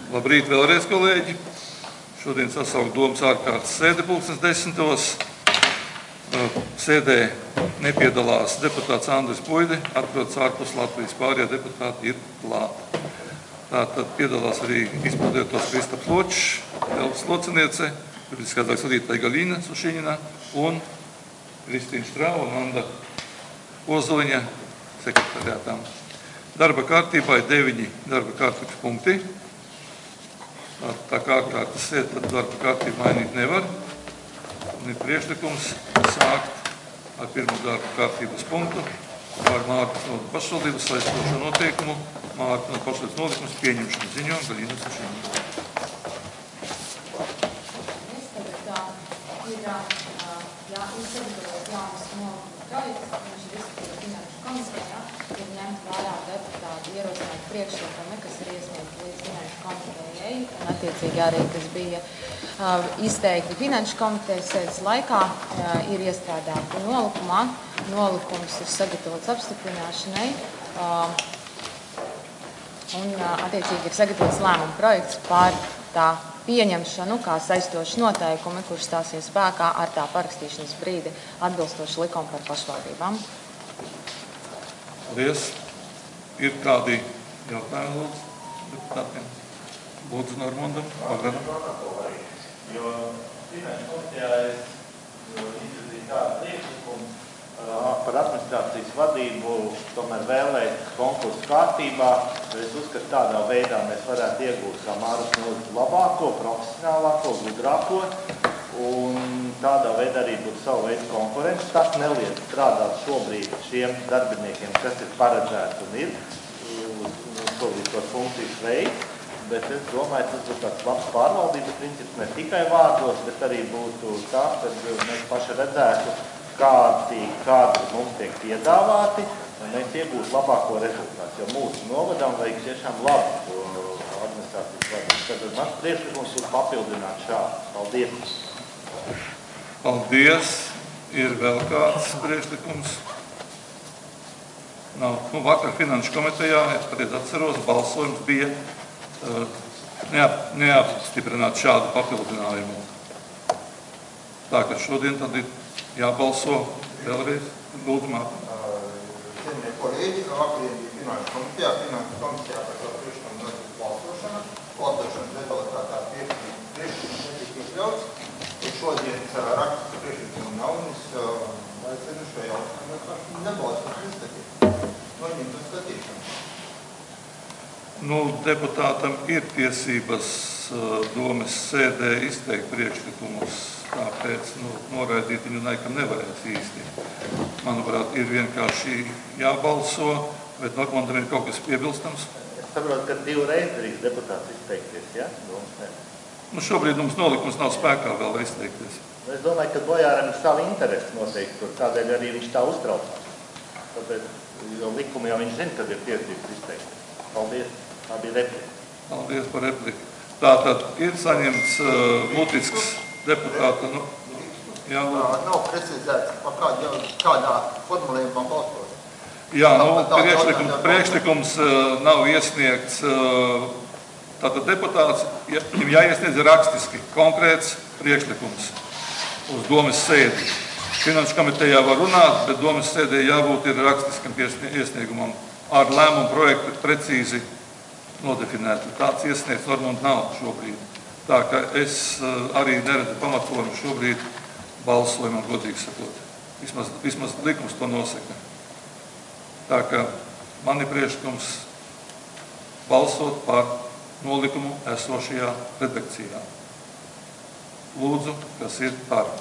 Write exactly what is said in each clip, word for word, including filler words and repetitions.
Labrīt vēlreiz, kolēģi. Šodien sasaukt domas ārkārtas sēde pulkstens desmitos. Sēdē nepiedalās deputāts Andris Puide, atrodas ārpus Latvijas, pārējie deputāti ir klāt. Tātad piedalās arī izpildētos Kristaps Ločs, Elvis Lociniece, juridiskā vadītāja Galīna Sušiņina un Kristīna Strāva un Anda Ozoliņa sekretariātām. Darba kārtībā ir deviņi darba kārtības punkti. Tā kā ārkārtas sēde, tad darba kārtību mainīt nevar. Un ir priekšlikums sākt ar pirmo darba kārtības punktu par Mārtas novadas pašvaldības saistošo noteikumu, Mārtas novadas pašvaldības nolikumus pieņemšanu ziņojumu Galīna Sušiņina. Jā, izsagatavot jaunas nolikumu projekts, viņš ir izskatīts finanšu komitejā, ir ņemt vērā deputātu ierosināt priekšlikumi, kas ir iesniegti līdz finanšu komitejai, un attiecīgi arī, kas bija uh, izteikti finanšu komitejas sēdes laikā, uh, ir iestrādāti nolikumā. Nolikums ir sagatavots apstiprināšanai, uh, un uh, attiecīgi ir sagatavots lēmuma projekts par tā pieņemšanu kā saistoši noteikumi, kurš stāsies spēkā ar tā parakstīšanas brīdi atbilstoši likumu par pašvaldībām. Paldies. Ir kādi jautājumi lūdzu deputātiem? Lūdzu Normundam, Pagaram. Jo finanšu komitejā es izskatīju tādu priekšlikumu par administrācijas vadību, tomēr vēlēt konkursu kārtībā. Es uzskatu, tādā veidā mēs varētu iegūt kā Māras novadas labāko, profesionālāko, gudrāko, un tādā veidā arī būtu savu veidu konkurence. Tas neliek strādāt šobrīd šiem darbiniekiem, kas ir paredzēts un ir uz šobrīd tos funkcijas veids, bet es domāju, tas būtu tāds labs pārvaldības princips ne tikai vārdos, bet arī būtu tā, kad mēs paši redzētu, kādi, kādi mums tiek piedāvāti, un mēs iegūtu labāko rezultātu, jo mūsu novadām vajag tiešām labu administrācijas vadību. Tad mans priekšlikums ir papildināt šādu. Paldies! Paldies! Ir vēl kāds priekšlikums? Nav. Nu, vakar finanšu komitejā, es patiesi atceros, balsojums bija uh, neap, neapstiprināt šādu papildinājumu. Tā, ka šodien tad ir jābalso vēlreiz. Lūdzu, Mārta. Cienījamie kolēģi, vakarien bija finanšu komitejā, finanšu komitejā par šo priekšlikumu notiek balsošana. Balsošanas rezultātā priekšlikums netika iekļauts. Un šodien rakstas priekšlikumu nav, un es aicinu šo jautājumu nebalsot izskatīt. Noņemt uz skatīšanu. Nu, deputātam ir tiesības domes sēdē izteikt priekšlikumus, tāpēc nu, noraidīt viņu nekam nevarēs īsti. Manuprāt, ir vienkārši jābalso, bet Normandam ir kaut kas piebilstams. Es saprotu, ka divu reizi drīz deputāts izteikties, ja? Domas, nu, šobrīd mums nolikums nav spēkā vēl izteikties. Es domāju, ka Bojāram ir savi interesi noteikti, tur tādēļ arī viņš tā uztraucās. Tāpēc, jo likumi jau viņš zina, kad ir tiesības izteikties. Paldies, tā bija replika. Paldies par repliku. Tātad ir saņemts uh, mutisks deputāta. Nu, jā, nav precizēts, pa kādā, kādā formulējumā balsot. Jā, nu, priekšlikums, priekšlikums uh, nav iesniegts. Uh, tātad deputāts ja, jāiesniedz rakstiski konkrēts priekšlikums uz domes sēdi. Finanšu komitejā var runāt, bet domes sēdē jābūt ir rakstiskam iesniegumam ar lēmumu projektu precīzi nodefinētu. Tāds iesniegts Normund nav šobrīd. Tā ka es arī neredzu pamatojumu šobrīd balsojumam, godīgi sakot. Vismaz, vismaz likums to nosaka. Tā ka man ir priekšlikums balsot par nolikumu esošajā redakcijā. Lūdzu, kas ir par?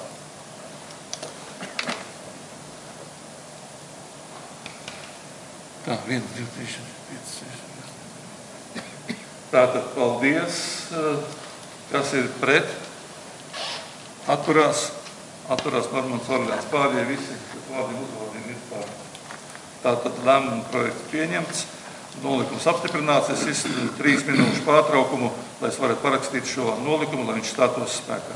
Tā, viens, divi, trīs, pieci, seši. Tātad paldies. Kas ir pret? Atturās. Atturās Normands Orgāns. Pārējie visi, kas vārdiem uzvārdiem ir par. Tātad lēmuma projekts pieņemts. Nolikums apstiprināts. Es izsludinu trīs minūšu pārtraukumu, lai es varētu parakstīt šo nolikumu, lai viņš stātos spēkā.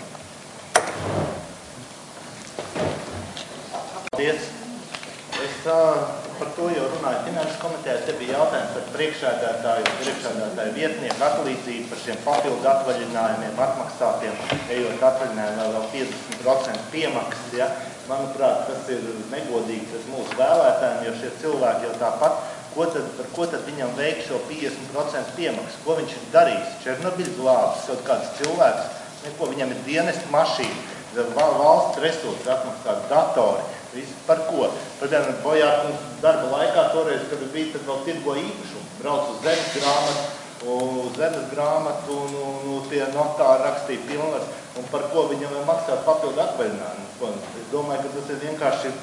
Paldies. Es uh, par to, jo runāju finanses komitejā, te bija jautājums par priekšsēdētāju, priekšsēdētāju vietnieku atlīdzību par šiem papildu atvaļinājumiem, atmaksātiem, ejot atvaļinājumā vēl piecdesmit procenti piemaksas. Ja? Manuprāt, tas ir negodīgi tas mūsu vēlētājiem, jo šie cilvēki jau tāpat, ko tad, par ko tad viņam veik šo piecdesmit procentu piemaksu? Ko viņš ir darījis? Černobiļu glābis, kaut kāds cilvēks, neko, viņam ir dienesta mašīna, valsts resursi atmaksāt, datori. Visi par ko? Tad Bojārkungs darba laikā toreiz, kad bija, tad vēl tirgo īpašumu. Brauc uz zemes grāmatu, uz zemes grāmatu un, un, un pie notāra rakstīja pilnvars. Un par ko viņam vēl maksāt papildu atvaļinājumu? Es domāju, ka tas ir vienkārši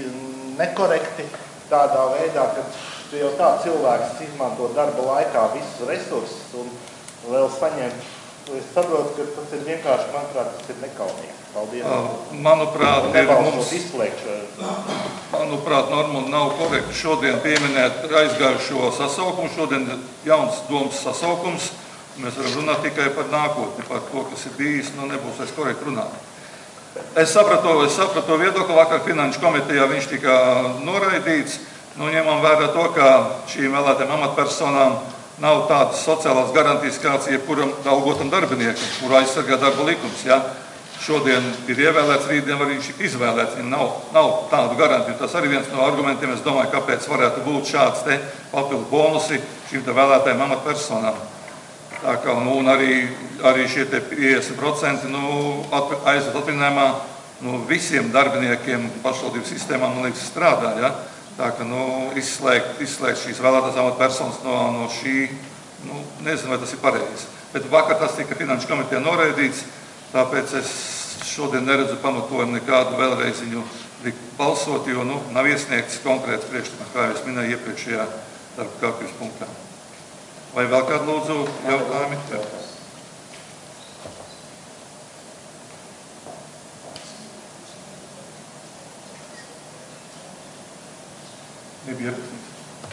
nekorekti tādā veidā, ka jau tā cilvēks izmanto darba laikā visus resursus un vēl saņem. Es saprotu, ka tas ir vienkārši, manuprāt, tas ir nekaunīgi. Paldies. Manuprāt, ir mums, izslēgt šo. Manuprāt, Normund, nav korekti šodien pieminēt aizgājušo sasaukumu. Šodien ir jauns domas sasaukums. Mēs varam runāt tikai par nākotni, par to, kas ir bijis, nu nebūs vairs korekti runāt. Es sapratu, es sapratu viedokli, vakar Finanšu komitejā viņš tika noraidīts. Nu, ņemam vērā to, ka šīm vēlētiem amatpersonām nav tādas sociālās garantijas, kāds jebkuram algotam darbiniekam, kuru aizsargā darba likums. Ja? Šodien ir ievēlēts, rītdien var viņš izvēlēts. Viņam nav, nav tādu garantiju. Tas arī viens no argumentiem, es domāju, kāpēc varētu būt šāds te papildu bonusi šīm te vēlētājiem amatpersonām. Tā kā, nu, un arī, arī šie te piecdesmit procenti nu, aizved atvinājumā nu, visiem darbiniekiem pašvaldības sistēmā, man liekas, strādā. Ja? Tā ka nu, izslēgt, izslēgt šīs vēlētās amatpersonas no, no šī, nu, nezinu, vai tas ir pareizi. Bet vakar tas tika Finanšu komitejā noraidīts, tāpēc es šodien neredzu pamatojumu nekādu vēlreiz viņu balsot, jo nu, nav iesniegts konkrēts priekšlikums, kā es minēju iepriekšējā darba kārtības punktā. Vai vēl kādu lūdzu jautājumi? Nebija ierakstīts.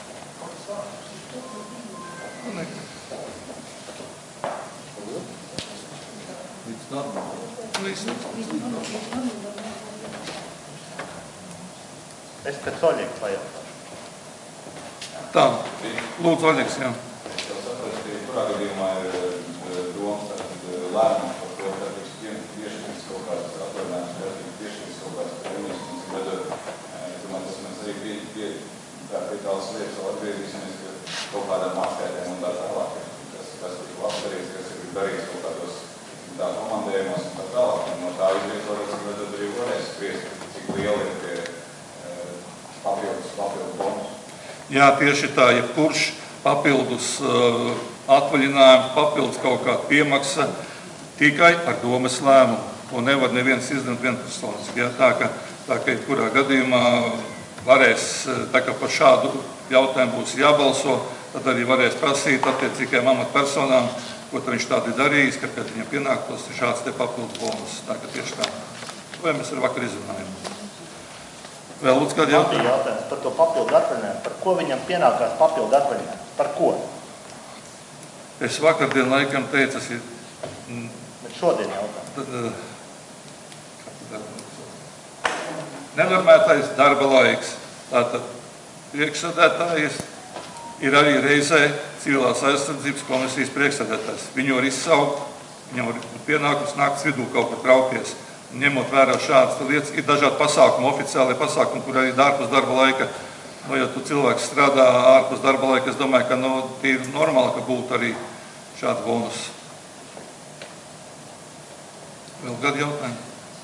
Līdz normā. Es pēc Oļegs vajag. Tā, lūdzu Oļegs, jā. Es jau saprotu, ka kurā gadījumā ir domas lēmums par to, ka tiks piešķirts kaut kāds atvaļinājums, ka tiks piešķirts kaut kāds prēmijas, bet es domāju, tas mēs arī pie, pie tā pie tādas lietas vēl atgriezīsimies, ka kaut kādām atskaitēm un tā tālāk, kas, kas ir labi darīts, kas ir darīts kaut kādos tā komandējumos un tā tālāk. Un no tā izvietoties, ka tad arī varēs spriest, cik liela ir tie papildus, papildus bonus. Jā, tieši tā, ja kurš papildus uh, atvaļinājumu, papildus kaut kāda piemaksa tikai ar domas lēmumu. To nevar neviens izdarīt vienpersoniski. Ja? Tā, ka, tā ka kurā gadījumā varēs, tā kā par šādu jautājumu būs jābalso, tad arī varēs prasīt attiecīgajām amatpersonām, ko viņš tādi darījis, ka pēc viņam pienāktos šāds te papildus bonus. Tā ka tieši tā. Vai mēs ar vakar izrunājam? Vēl lūdzu kādu jautājumu? Jautājums par to papildu atvaļinājumu. Par ko viņam pienākās papildu atvaļinājumu? Par ko? Es vakardien laikam teicu, tas ir... Bet šodien jautājums. Tad, nenormētais darba laiks. Tātad priekšsēdētājs ir arī reizē civilās aizsardzības komisijas priekšsēdētājs. Viņu var izsaukt, viņam var pienākums nakts vidū kaut kur traukties. Ņemot vērā šādas lietas, ir dažādi pasākumi, oficiāli pasākumi, kur arī ārpus darba laika. Nu, ja tu cilvēks strādā ārpus darba laika, es domāju, ka nu, ir normāli, ka būtu arī šāds bonus. Vēl gadu jautājumu?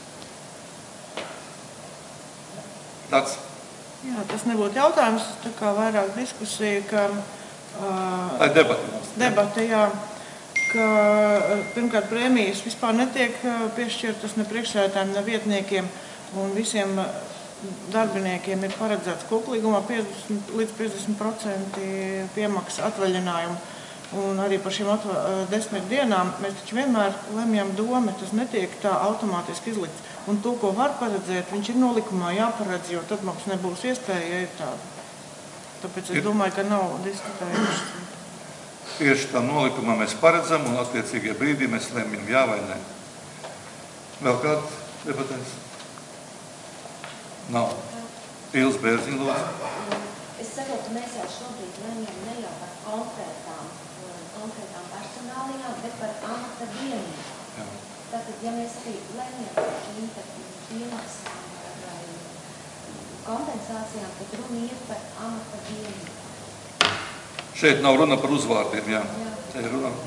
Tāds? Jā, tas nebūtu jautājums, tā kā vairāk diskusija, ka... Uh, Tā ir debata. Debata, jā. Ka pirmkārt prēmijas vispār netiek piešķirtas ne priekšsēdētājiem, ne vietniekiem, un visiem darbiniekiem ir paredzēts koplīgumā piecdesmit līdz piecdesmit procenti piemaksa atvaļinājumu. Un arī par šīm atva, desmit dienām mēs taču vienmēr lemjam domu, tas netiek tā automātiski izlikts. Un to, ko var paredzēt, viņš ir nolikumā jāparedz, jo tad mums nebūs iespēja, ja ir tāda. Tāpēc es domāju, ka nav diskutējuši. Tieši tā nolikumā mēs paredzam, un attiecīgajā brīdī mēs lemjam jā vai nē. Vēl kāds debatēs? Nav. Ils Bērziņ, lūdzu. Es saprotu, mēs jau šobrīd lemjam ne jau par konkrētām, konkrētām personālijām, bet par amata vienību. Tātad, ja mēs arī lemjam par šīm piemaksām vai kompensācijām, tad runa ir par amata vienību. Šeit nav runa par uzvārdiem, jā. Jā. Te ir runa.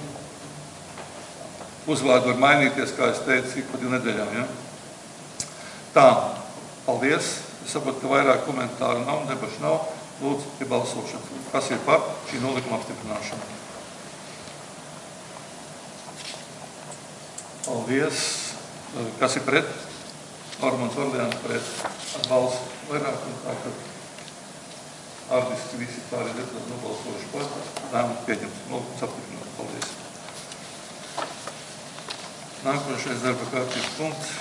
Uzvārdi var mainīties, kā es teicu, ik pa divu nedēļām, jā. Tā, paldies. Es saprotu, ka vairāk komentāru nav, debašu nav. Lūdzu, pie balsošanas. Kas ir par šī nolikuma apstiprināšanu? Paldies. Kas ir pret? Normans Orleāns pret. Atbalsts vairāk un tā, ka ārdiski visi pārējie deputāti nobalsojuši par. Lēmums pieņems. Nolikums apstiprināts. Paldies. Nākošais darba kārtības punkts.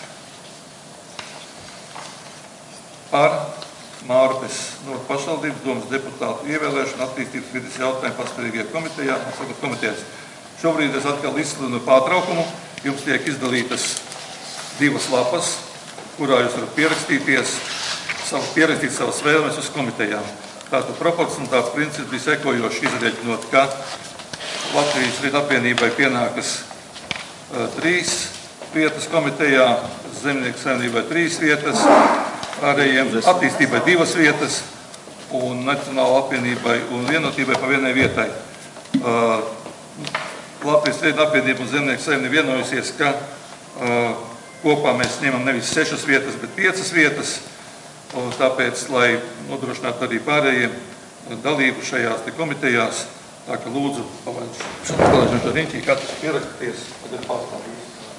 Par Mārpes no pašvaldības domas deputātu ievēlēšanu attīstības vides jautājumu pastāvīgajā komitejā. komitejās. Šobrīd es atkal izsludinu pārtraukumu. Jums tiek izdalītas divas lapas, kurā jūs varat pierakstīties, pierakstīt savas vēlmes uz komitejām. Tātad proporcionalitātes princips bija sekojoši izrēķinot, ka Latvijas Rīta apvienībai pienākas uh, trīs vietas komitejā, Zemnieku saimnībai trīs vietas, pārējiem attīstībai divas vietas un Nacionāla apvienībai un vienotībai pa vienai vietai. Uh, Latvijas Rīta apvienība un Zemnieku saimnība vienojusies, ka uh, kopā mēs ņemam nevis sešas vietas, bet piecas vietas, un tāpēc, lai nodrošinātu arī pārējiem dalību šajās te komitejās, tā ka lūdzu, palaižam to riņķī, katrs pierakties, tad ir pārstāvības.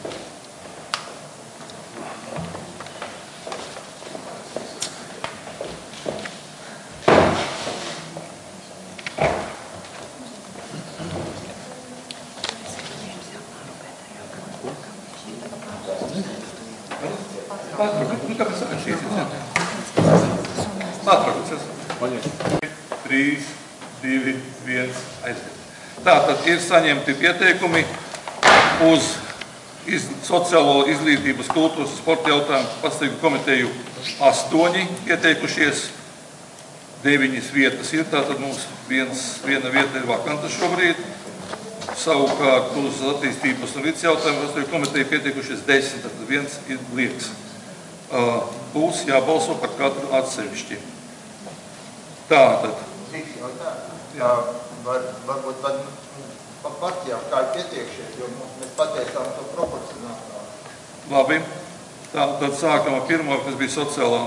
trīs, divi, viens, aiziet. Tātad ir saņemti pieteikumi uz iz, sociālo izglītības, kultūras un sporta jautājumu pastāvīgu komiteju astoņi pieteikušies, deviņas vietas ir, tātad mums viens, viena vieta ir vakanta šobrīd. Savukārt uz attīstības un vidas jautājumu pastāvīgu komiteju pieteikušies desmit, tātad viens ir liekas. Uh, būs jābalso par katru atsevišķi. Tātad. Jā, var, varbūt tad pa partijām kā ir pietiekšies, jo mēs pateicām to proporcionāli. Labi. Tātad sākam ar pirmo, kas bija sociālā.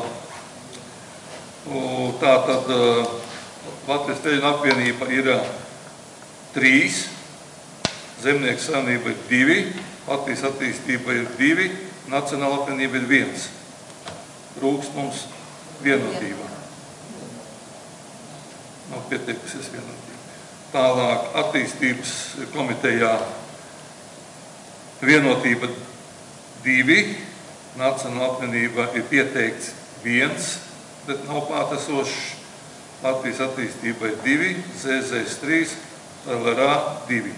Tātad Latvijas Ceļu apvienība ir trīs, Zemnieku saimnība ir divi, Latvijas attīstība ir divi, Nacionāla apvienība ir viens. Rūks mums vienotība. Nav pieteikusies vienotība. Tālāk attīstības komitejā vienotība divi, Nacionāla apvienība ir pieteikts viens, bet nav klātesošs. Latvijas attīstība ir divi, Z Z S trīs, L R A divi.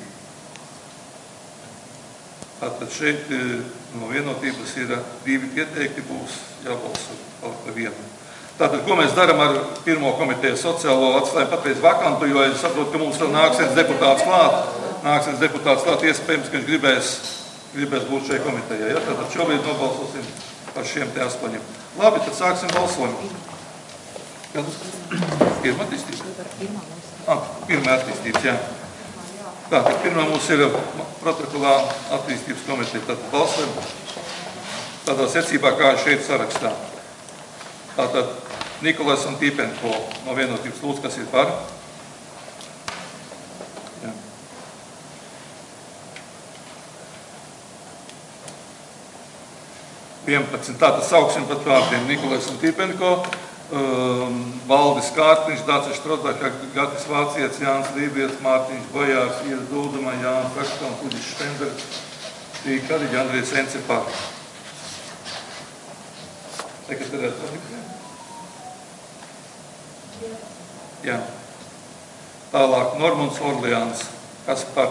Tātad šeit no vienotības ir divi pieteikti, būs jābalso par vienu. Tātad, ko mēs darām ar pirmo komiteju sociālo, atstājam patreiz vakantu, jo es saprotu, ka mums vēl nāks viens deputāts klāt, nāks viens deputāts klāt, iespējams, ka viņš gribēs, gribēs būt šai komitejai. Ja? Tātad šobrīd nobalsosim par šiem te astoņiem. Labi, tad sāksim balsojumu. Pirmā attīstības? Ah, pirmā attīstības, jā. Tātad, pirmā mums ir protokolā attīstības komiteja. Tātad balsojam tādā secībā, kā šeit sarakstā. Tātad Nikolais un Tīpenko no vienotības lūdzu, kas ir par? Jā. vienpadsmit. Tātad sauksim pat vārdiem Nikolais un Tīpenko, um, Valdis Kārtiņš, Dācis Štrodaka, Gatis Vācietis, Jānis Lībietis, Mārtiņš Bojārs, Ies Dūduma, Jānis Rakstons, Kuģis Štenbergs, Tīkariģi, Andrijas Ence par. Sekretariāt patikļiem? Jā. Tālāk Normans Orleāns. Kas par?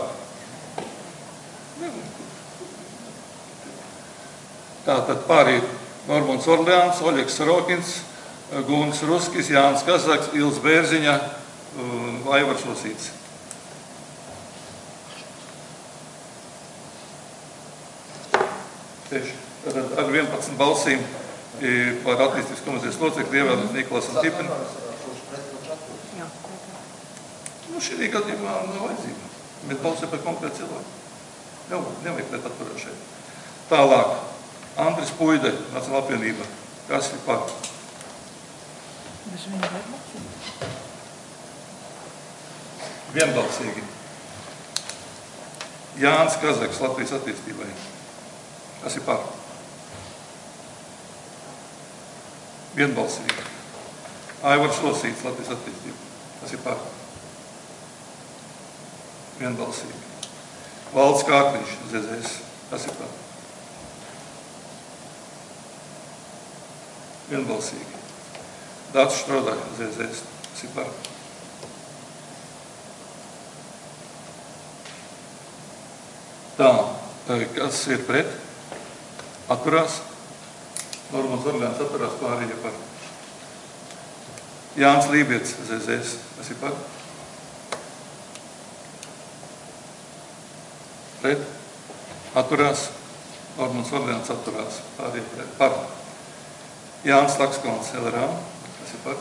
Tātad pārī Normans Orleāns, Oļegs Sarokins, Gunis Ruskis, Jānis Kazaks, Ils Bērziņa, Aivars Osīts. Tieši ar vienpadsmit balsīm par attīstības komisijas locekli ievēlēt Nikolasam Tipenu. Nu, šī gadījumā nav vajadzība. Mēs balsojam par konkrētu cilvēku. Nav, nevajag pret atturēt šeit. Tālāk. Andris Puide, Nacionālā apvienība. Kas ir par? Vienbalsīgi. Jānis Kazaks, Latvijas attīstībai. Kas ir par? Vienbalsīgi. Aivars Osīts, Latvijas attīstība. Kas ir par? Vienbalsīgi. Valds Kārkliņš, Z Z S. Kas ir par? Vienbalsīgi. Dācis Štrodā, Z Z S. Kas ir par? Tā, kas ir pret? Atturās. Normāls Orleāns atturās, pārējie par. Jānis Lībiets, Z Z S. Kas ir par? Pret? Atturās. Normāls Orleāns atturās, pārējie pret. Par. Jānis Lakskons, L R A. Kas ir par?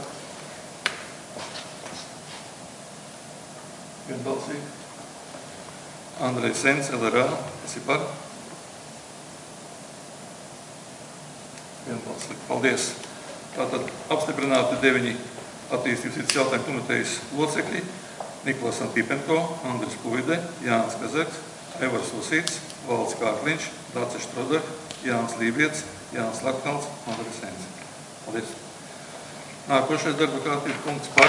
Vienbalsīgi. Andrejs Sens, L R A. Kas ir par? Vienbalsīgi. Paldies. Tātad apstiprināti deviņi attīstības vidas jautājumu komitejas locekļi. Nikolas Antipenko, Andris Puide, Jānis Kazaks, Aivars Osīts, Valds Kārkliņš, Dācis Štroda, Jānis Lībiets, Jānis Laknals, Andris Sens. Paldies. Nākošais darba kārtības punkts par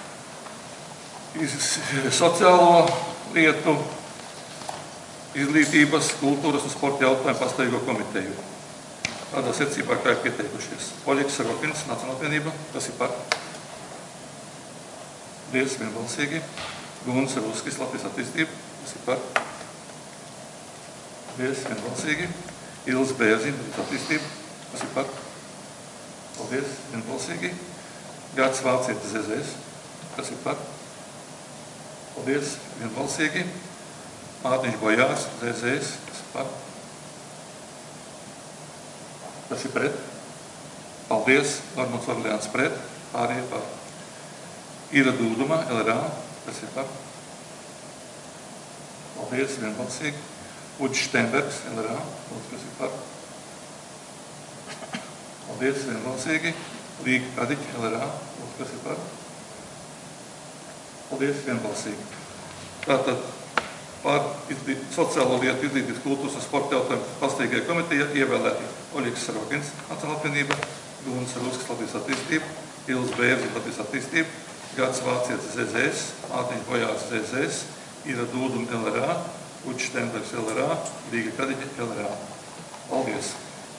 sociālo lietu, izglītības, kultūras un sporta jautājumu pastāvīgo komiteju. Tādā secībā, kā ir pieteikušies. Oļegs Sarokins, Nacionālā apvienība. Kas ir par? Paldies, vienbalsīgi. Gunis Ruskis, Latvijas attīstība. Kas ir par? Paldies, vienbalsīgi. Ils Bērziņa, Latvijas attīstība. Kas ir par? Paldies, vienbalsīgi. Gats Vācietis, Z Z S. Kas ir par? Paldies, vienbalsīgi. Mārtiņš Bojārs, Z Z S. Kas ir par? Kas ir pret? Paldies, Normāls Orleāns pret. Pārējie par. Ira Dūduma, L R A. Kas ir par? Paldies, vienbalsīgi. Uģis Štenbergs, L R A. Kas ir par? Paldies, vienbalsīgi. Līga Kadiķi, L R A. Kas ir par? Paldies, vienbalsīgi. Tātad par sociālo lietu, izglītības, kultūras un sporta jautājumu pastāvīgajai komitejai ievēlēti Oļegs Sarokins, Nacionālā apvienība, Gunis Ruskis, Latvijas attīstība, Ils Bērziņa, Latvijas attīstība, Gats Vācietis, Z Z S, Mārtiņš Bojārs, Z Z S, Ira Dūduma, L R A, Uģis Štenbergs, L R A, Līga Kadiķa, L R A. Paldies!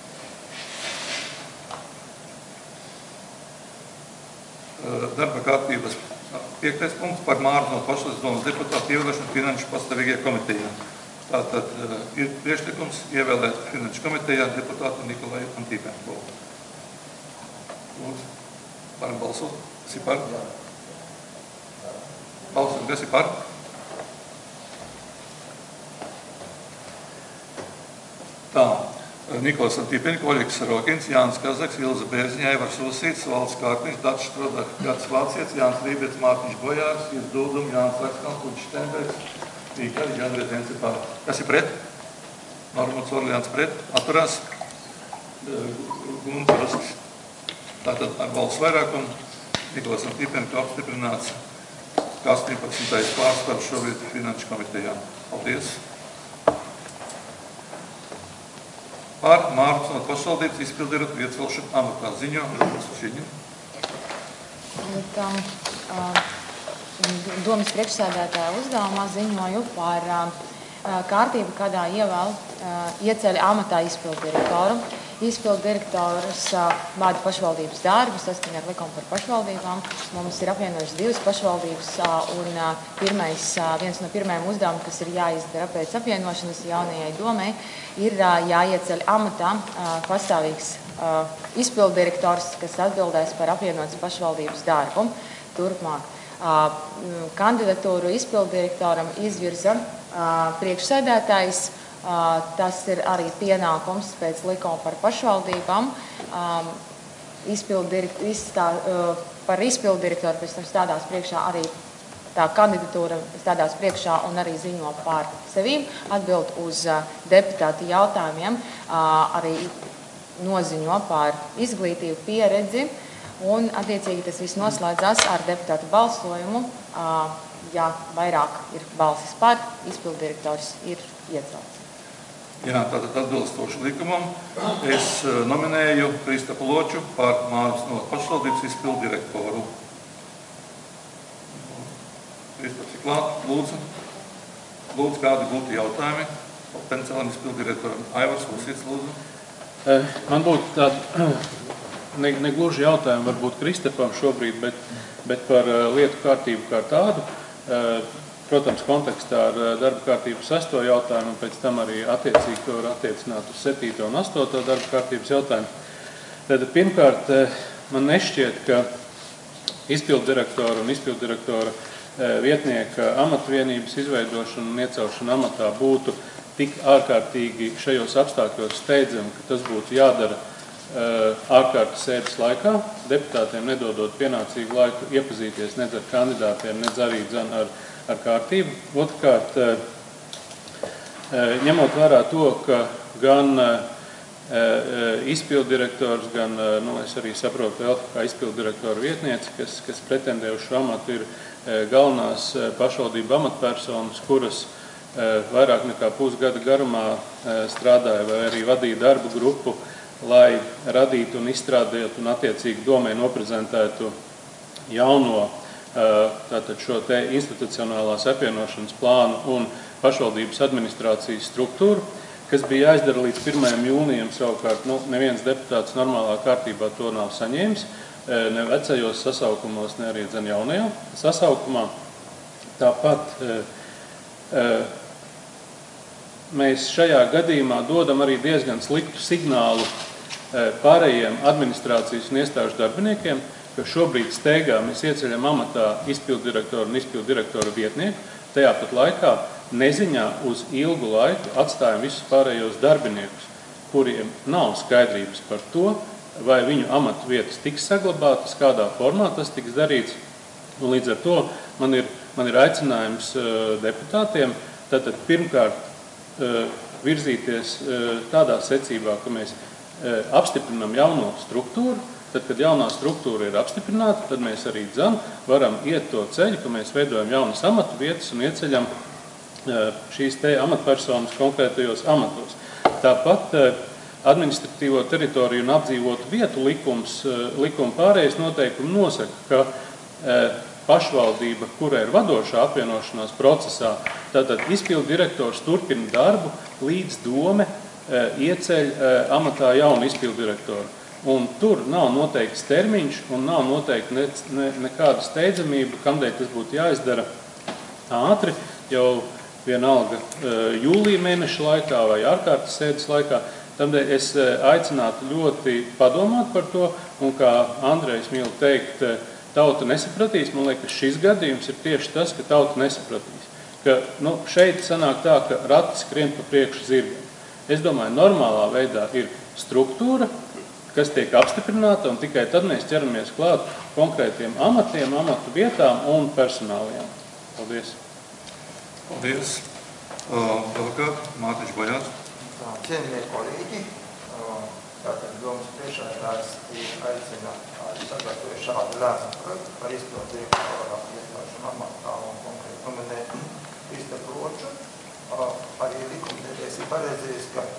Darba kārtības piektais punkts par Mārziņu pašvaldības domas deputātu ievēlēšanu finanšu pastāvīgajā komitejā. Tātad ir priekšlikums ievēlēt finanšu komitejā deputātu Nikolaju Antīpenko. Lūdzu, varam balsot. Kas ir par? Balsot, kas ir par? Tā. Nikolas Antīpenko, Oļegs Sarokins, Jānis Kazaks, Ilza Bērziņa, Aivars Osīts, Valds Kārkliņš, Dācis Štroda, Gats Vācietis, Jānis Lībiets, Mārtiņš Bojārs, Ils Dūduma, Jānis Lakskons, Uģis Štenbergs, Līga Kadiķa, Andrejs Sens ir par. Kas ir pret? Normāls Orleāns pret. Atturās. Gunis Ruskis. Tātad ar balsu vairākumu Nikolas Antīpenko apstiprināts kā astoņpadsmitais pārstāvs šobrīd finanšu komitejā. Paldies! Par Mārciņu pašvaldības izpildījumu iecelšanu amatā ziņo Sušiņa. Domas priekšsēdētāja uzdevumā ziņoju par kārtību, kādā ievēl ieceļ amatā izpilddirektoru. Izpilddirektors vada pašvaldības darbus saskaņā ar likumu par pašvaldībām. Mums ir apvienojušas divas pašvaldības, un pirmais, viens no pirmajiem uzdevumiem, kas ir jāizdara pēc apvienošanas jaunajai domai, ir jāieceļ amatā pastāvīgs izpilddirektors, kas atbildēs par apvienotas pašvaldības darbu turpmāk. Kandidatūru izpilddirektoram izvirza priekšsēdētājs. Tas ir arī pienākums pēc likuma par pašvaldībām. Izstā, par izpilddirektoru pēc tam stādās priekšā arī tā kandidatūra stādās priekšā un arī ziņo par sevi, atbild uz deputātu jautājumiem, arī noziņo par izglītību, pieredzi, un attiecīgi tas viss noslēdzās ar deputātu balsojumu. Ja vairāk ir balsis par, izpilddirektors ir iecelts. Jā, tātad atbilstoši likumam es nominēju Kristapu Loču par Māras novadas pašvaldības izpilddirektoru. Kristaps ir klāt, lūdzu. Lūdzu, kādi būtu jautājumi potenciālam izpilddirektoram? Aivars, Lūsīts, lūdzu. Man būtu tādi ne, ne gluži jautājumi varbūt Kristapam šobrīd, bet, bet par lietu kārtību kā tādu. Protams, kontekstā ar darba kārtību sesto jautājumu, un pēc tam arī attiecīgi to var attiecināt uz septīto un astoto darba kārtības jautājumu. Tad pirmkārt, man nešķiet, ka izpilddirektora un izpilddirektora vietnieka amatvienības izveidošana un iecelšana amatā būtu tik ārkārtīgi šajos apstākļos steidzami, ka tas būtu jādara ārkārtas sēdes laikā, deputātiem nedodot pienācīgu laiku iepazīties nedz ar kandidātiem, nedz arī dzen ar ar kārtību. Otrkārt, ņemot vērā to, ka gan izpilddirektors, gan, nu, es arī saprotu vēl kā izpilddirektora vietniece, kas, kas pretendē uz šo amatu, ir galvenās pašvaldību amatpersonas, kuras vairāk nekā pusgada garumā strādāja vai arī vadīja darbu grupu, lai radītu un izstrādētu un attiecīgi domē noprezentētu jauno tātad šo te institucionālās apvienošanas plānu un pašvaldības administrācijas struktūru, kas bija jāizdara līdz pirmajam jūnijam, savukārt nu, neviens deputāts normālā kārtībā to nav saņēmis, ne vecajos sasaukumos, ne arī dzen jaunajā sasaukumā. Tāpat mēs šajā gadījumā dodam arī diezgan sliktu signālu pārējiem administrācijas un iestāžu darbiniekiem, ka šobrīd steigā mēs ieceļam amatā izpilddirektoru un izpilddirektoru vietnieku, tajā pat laikā neziņā uz ilgu laiku atstājam visus pārējos darbiniekus, kuriem nav skaidrības par to, vai viņu amatu vietas tiks saglabātas, kādā formā tas tiks darīts. Un līdz ar to man ir, man ir aicinājums deputātiem, tātad pirmkārt virzīties tādā secībā, ka mēs apstiprinam jauno struktūru. Tad, kad jaunā struktūra ir apstiprināta, tad mēs arī dzen varam iet to ceļu, ka mēs veidojam jaunas amatu vietas un ieceļam šīs te amatpersonas konkrētajos amatos. Tāpat administratīvo teritoriju un apdzīvotu vietu likums, likuma pārējais noteikumi nosaka, ka pašvaldība, kura ir vadošā apvienošanās procesā, tātad izpilddirektors turpina darbu, līdz dome ieceļ amatā jaunu izpilddirektoru. Un tur nav noteikts termiņš un nav noteikti ne, ne, nekāda steidzamība, kamdēļ tas būtu jāizdara ātri, jau vienalga jūlija mēneša laikā vai ārkārtas sēdes laikā. Tādēļ es aicinātu ļoti padomāt par to, un kā Andrejs mīl teikt, tauta nesapratīs. Man liekas, šis gadījums ir tieši tas, ka tauta nesapratīs. Ka, nu, šeit sanāk tā, ka rati skrien pa priekšu zirgiem. Es domāju, normālā veidā ir struktūra, kas tiek apstiprināta, un tikai tad mēs ķeramies klāt konkrētiem amatiem, amatu vietām un personālajām. Paldies! Paldies! Vēl kā? Mārtiņš Bojāns. Cienījamie kolēģi, tātad domas priekšsēdētājs aicina sagatavot šādu lēmumu projektu par izpilddirektora iecelšanu amatā un konkrēti nominēt Kristapu Loču. Arī likumdevējs ir paredzējis, ka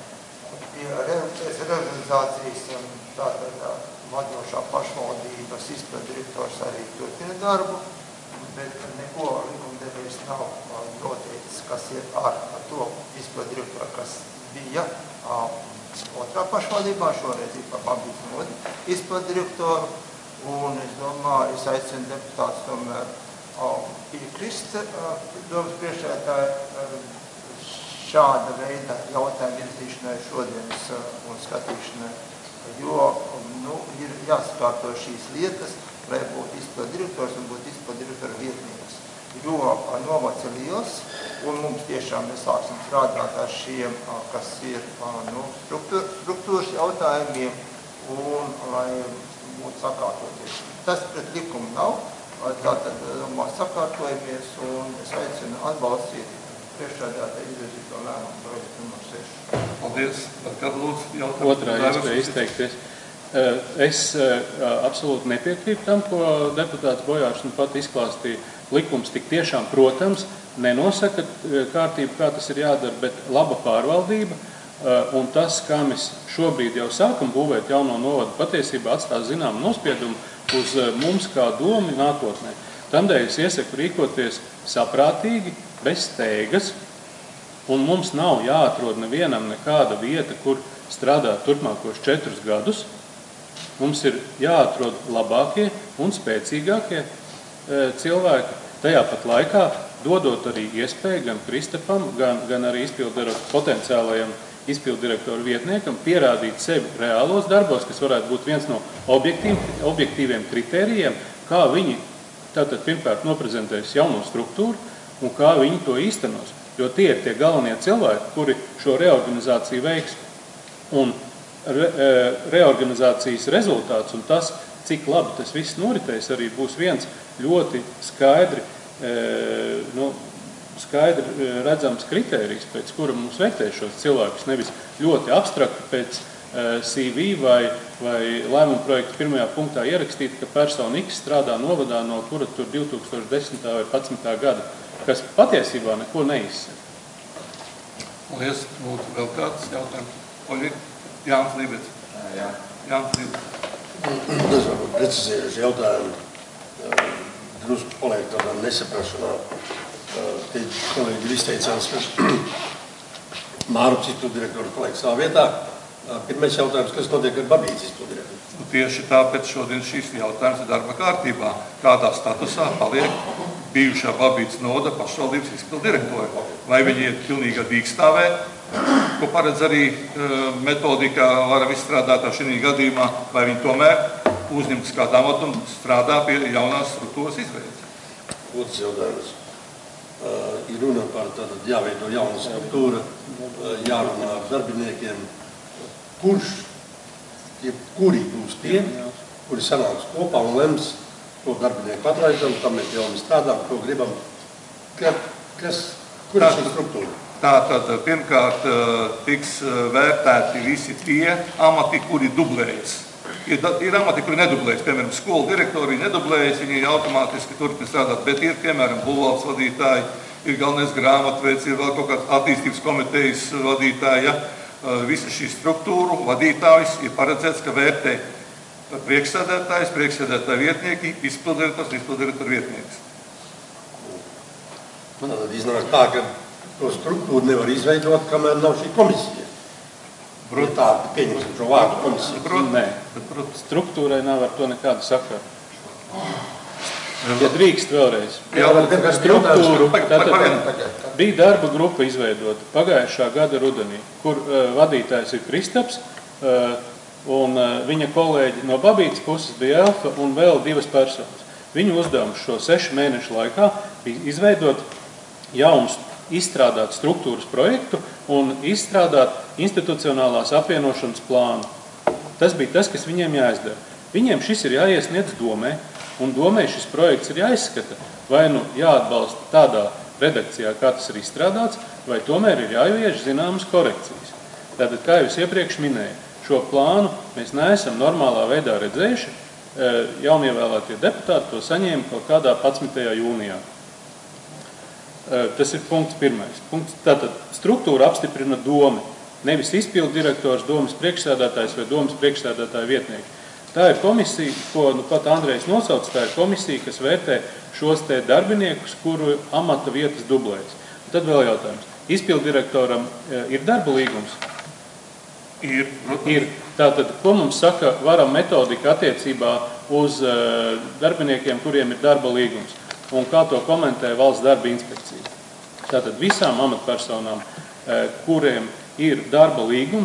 pēc reorganizācijas tātad vadošā pašvaldības izpilddirektors arī turpina darbu, bet neko likumdevējs nav noteicis, kas ir ar to izpilddirektoru, kas bija otrā pašvaldībā, šoreiz ir par Bambītu izpilddirektoru, un es domāju, es aicinu deputātus tomēr piekrist domas priekšsēdētāju šāda veida jautājumu virzīšanai šodienas un skatīšanai jo nu, ir jāsakārto šīs lietas, lai būtu izpildu direktors un būtu izpildu direktora vietnieks. Jo novads ir liels, un mums tiešām mēs sāksim strādāt ar šiem, kas ir nu, struktūras jautājumiem, un lai būtu sakārtoties. Tas pret likumu nav, tātad sakārtojamies, un es aicinu atbalstīt priekšsēdētāju izvirzīto lēmumu projektu numur seši. Paldies. Kad lūdzu jautājumu? Otrā iespēja izteikties. Es absolūti nepiekrītu tam, ko deputāts Bojārs nu pat izklāstīja. Likums tik tiešām, protams, nenosaka kārtību, kā tas ir jādara, bet laba pārvaldība un tas, kā mēs šobrīd jau sākam būvēt jauno novadu, patiesībā atstās zināmu nospiedumu uz mums kā domi nākotnē. Tādēļ es iesaku rīkoties saprātīgi, bez steigas, un mums nav jāatrod nevienam nekāda vieta, kur strādāt turpmākos četrus gadus. Mums ir jāatrod labākie un spēcīgākie cilvēki. Tajā pat laikā dodot arī iespēju gan Kristapam, gan, gan arī izpildu potenciālajam izpildirektoru vietniekam pierādīt sevi reālos darbos, kas varētu būt viens no objektīv, objektīviem kritērijiem, kā viņi tātad pirmkārt noprezentēs jauno struktūru un kā viņi to īstenos. Jo tie ir tie galvenie cilvēki, kuri šo reorganizāciju veiks. Un re, reorganizācijas rezultāts un tas, cik labi tas viss noritēs, arī būs viens ļoti skaidri, nu, skaidri redzams kritērijs, pēc kura mums vērtē šos cilvēkus, nevis ļoti abstrakti pēc C V vai, vai lēmuma projekta pirmajā punktā ierakstīt, ka persona X strādā novadā no kura tur divi tūkstoši desmitā vai padsmitā gada, kas patiesībā neko neizsaka. Paldies. Lūdzu, vēl kāds jautājums? Oļi, Jānis Lībets. Jā. Jānis Lībets. Es varbūt precizējuši jautājumu. Drusku paliek tādā nesaprašanā. Tie kolēģi ir izteicās, ka Mārups izpildirektoru paliek savā vietā. Pirmais jautājums, kas notiek ar Babītes izpildirektoru? Nu, tieši tāpēc šodien šīs jautājums ir darba kārtībā. Kādā statusā paliek bijušā Babītes novada pašvaldības izpildirektori? Vai viņi ir pilnīgā dīkstāvē, ko paredz arī metodikā varam izstrādāt ar šī gadījumā, vai viņi tomēr uzņemtas kādā amatu un strādā pie jaunās struktūras izveides? Otrs jautājums. Uh, ir runa par tātad jāveido jauna struktūra, uh, jārunā ar darbiniekiem, kurš, ja kuri būs tie, kuri sanāks kopā un lems, ko darbinieku atlaidam, kam mēs jau strādām, ko gribam, ka, kas, kur ir šī struktūra? Tātad pirmkārt tiks vērtēti visi tie amati, kuri dublējas. Ir, ir amati, kuri nedublējas, piemēram, skolu direktori nedublējas, viņi automātiski turpina strādāt, bet ir, piemēram, bulvaldes vadītāji, ir galvenais grāmatveits, ir vēl kaut kāds attīstības komitejas vadītāji. Ja? Visa šī struktūru vadītājs ir paredzēts, ka vērtē priekšsēdētājs, priekšsēdētāja vietnieki, izpildirektors, izpildirektora vietnieks. Man tad iznāk tā, ka to struktūru nevar izveidot, kamēr nav šī komisija. Protams, tā, pieņemsim šo vārdu komisiju. Protams, nē, bet struktūrai nav ar to nekāda sakara. Ja drīkst vēlreiz. Jā, struktūru, tātad bija darba grupa izveidota pagājušā gada rudenī, kur uh, vadītājs ir Kristaps, uh, un uh, viņa kolēģi no Babītes puses bija Elfa un vēl divas personas. Viņu uzdevums šo sešu mēnešu laikā bija izveidot jaunus, izstrādāt struktūras projektu un izstrādāt institucionālās apvienošanas plānu. Tas bija tas, kas viņiem jāizdara. Viņiem šis ir jāiesniedz domē, un domē šis projekts ir jāizskata, vai nu jāatbalsta tādā redakcijā, kā tas ir izstrādāts, vai tomēr ir jāievieš zināmas korekcijas. Tātad, kā jau es iepriekš minēju, šo plānu mēs neesam normālā veidā redzējuši. Jaunievēlētie deputāti to saņēma kaut kādā padsmitajā jūnijā. Tas ir punkts pirmais. Punkts, tātad struktūra apstiprina domi, nevis izpildu direktors, domas priekšsēdētājs vai domas priekšsēdētāja vietnieki. Tā ir komisija, ko nu pat Andrejs nosauc, tā ir komisija, kas vērtē šos te darbiniekus, kuru amata vietas dublējas. Un tad vēl jautājums. Izpildu direktoram ir darba līgums? Ir. Ir. Tātad, ko mums saka varam metodika attiecībā uz darbiniekiem, kuriem ir darba līgums? Un kā to komentē valsts darba inspekcija. Tātad visām amatpersonām, kuriem ir darba līgums,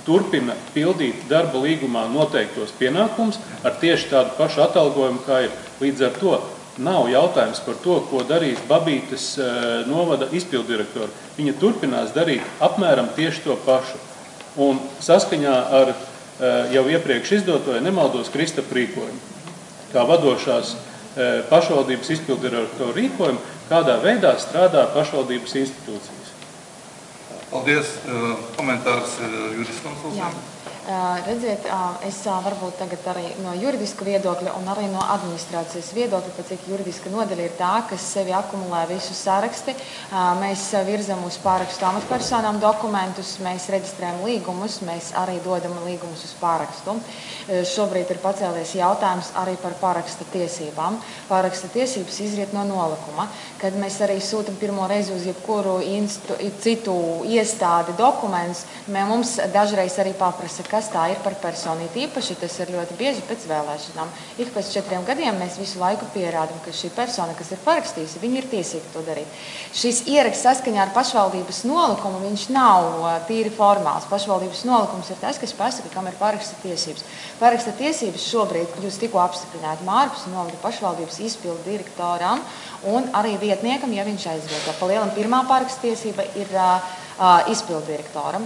turpina pildīt darba līgumā noteiktos pienākumus ar tieši tādu pašu atalgojumu, kā ir. Līdz ar to nav jautājums par to, ko darīs Babītes novada izpildirektori. Viņa turpinās darīt apmēram tieši to pašu. Un saskaņā ar jau iepriekš izdoto, ja nemaldos, Kristapa rīkojumu, kā vadošās pašvaldības izpildirektoru rīkojumu, kādā veidā strādā pašvaldības institūcijas. Paldies. Komentārs juridiskam konsultam. Redziet, es varbūt tagad arī no juridiska viedokļa un arī no administrācijas viedokļa, pat cik juridiska nodaļa ir tā, kas sevi akumulē visu saraksti. Mēs virzam uz pārakstu amatpersonām dokumentus, mēs reģistrējam līgumus, mēs arī dodam līgumus uz pārakstu. Šobrīd ir pacēlies jautājums arī par pāraksta tiesībām. Pāraksta tiesības izriet no nolikuma, kad mēs arī sūtam pirmo reizi uz jebkuru instu, citu iestādi dokumentus, mums dažreiz arī paprasa, kas tā ir par personīti. Īpaši tas ir ļoti bieži pēc vēlēšanām. Ik pēc četriem gadiem mēs visu laiku pierādam, ka šī persona, kas ir parakstījusi, viņa ir tiesīga to darīt. Šis ieraksts saskaņā ar pašvaldības nolikumu, viņš nav tīri formāls. Pašvaldības nolikums ir tas, kas pasaka, kam ir paraksta tiesības. Paraksta tiesības šobrīd jūs tikko apstiprināt Mārpus novada pašvaldības izpildu direktoram un arī vietniekam, ja viņš aizvieto. Pa lielam pirmā paraksta tiesība ir uh, izpildu direktoram.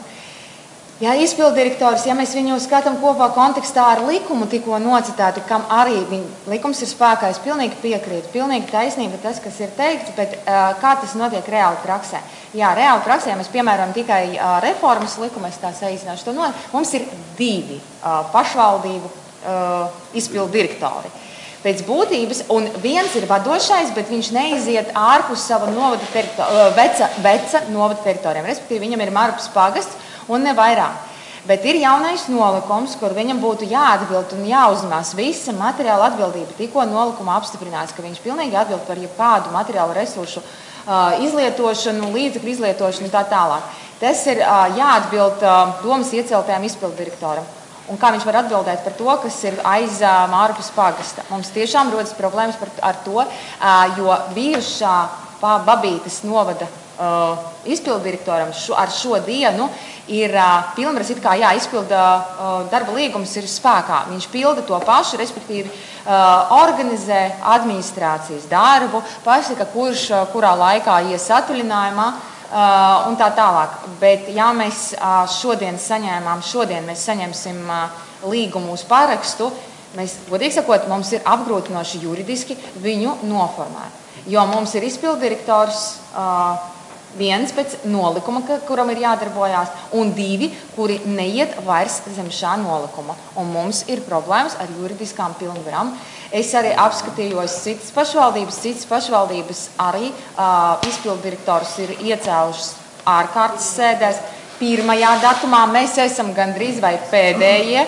Ja izpildirektors, ja mēs viņu skatām kopā kontekstā ar likumu tikko nocitētu, kam arī viņ, likums ir spēkā, es pilnīgi piekrītu, pilnīgi taisnība tas, kas ir teikts, bet uh, kā tas notiek reāli praksē? Jā, reāli praksē mēs piemēram tikai uh, reformas likumu, es tā saīsināšu to no, mums ir divi uh, pašvaldību uh, izpildirektori. Pēc būtības, un viens ir vadošais, bet viņš neiziet ārpus sava novada terito, uh, veca, veca novada teritoriem, respektīvi viņam ir Mārpus pagasts, un ne vairāk. Bet ir jaunais nolikums, kur viņam būtu jāatbild un jāuzņemās visa materiāla atbildība. Tikko nolikuma apstiprināts, ka viņš pilnīgi atbild par jebkādu materiālu resursu uh, izlietošanu, līdzekļu izlietošanu un tā tālāk. Tas ir uh, jāatbild uh, domas ieceltajam izpildirektoram. Un kā viņš var atbildēt par to, kas ir aiz uh, Mārpus pagasta. Mums tiešām rodas problēmas par, ar to, uh, jo bijušā Babītes novada uh, izpildirektoram šo, ar šo dienu ir uh, pilnvaras, it kā jā, izpilda uh, darba līgums ir spēkā. Viņš pilda to pašu, respektīvi uh, organizē administrācijas darbu, pasaka, kurš uh, kurā laikā ies atvaļinājumā uh, un tā tālāk. Bet ja mēs uh, šodien saņēmām, šodien mēs saņemsim uh, līgumu uz parakstu, mēs, godīgi sakot, mums ir apgrūtinoši juridiski viņu noformēt. Jo mums ir izpildirektors uh, viens pēc nolikuma, kuram ir jādarbojās, un divi, kuri neiet vairs zem šā nolikuma. Un mums ir problēmas ar juridiskām pilnvarām. Es arī apskatījos citas pašvaldības, citas pašvaldības arī uh, izpildirektors ir iecēlušas ārkārtas sēdēs. Pirmajā datumā mēs esam gandrīz vai pēdējie.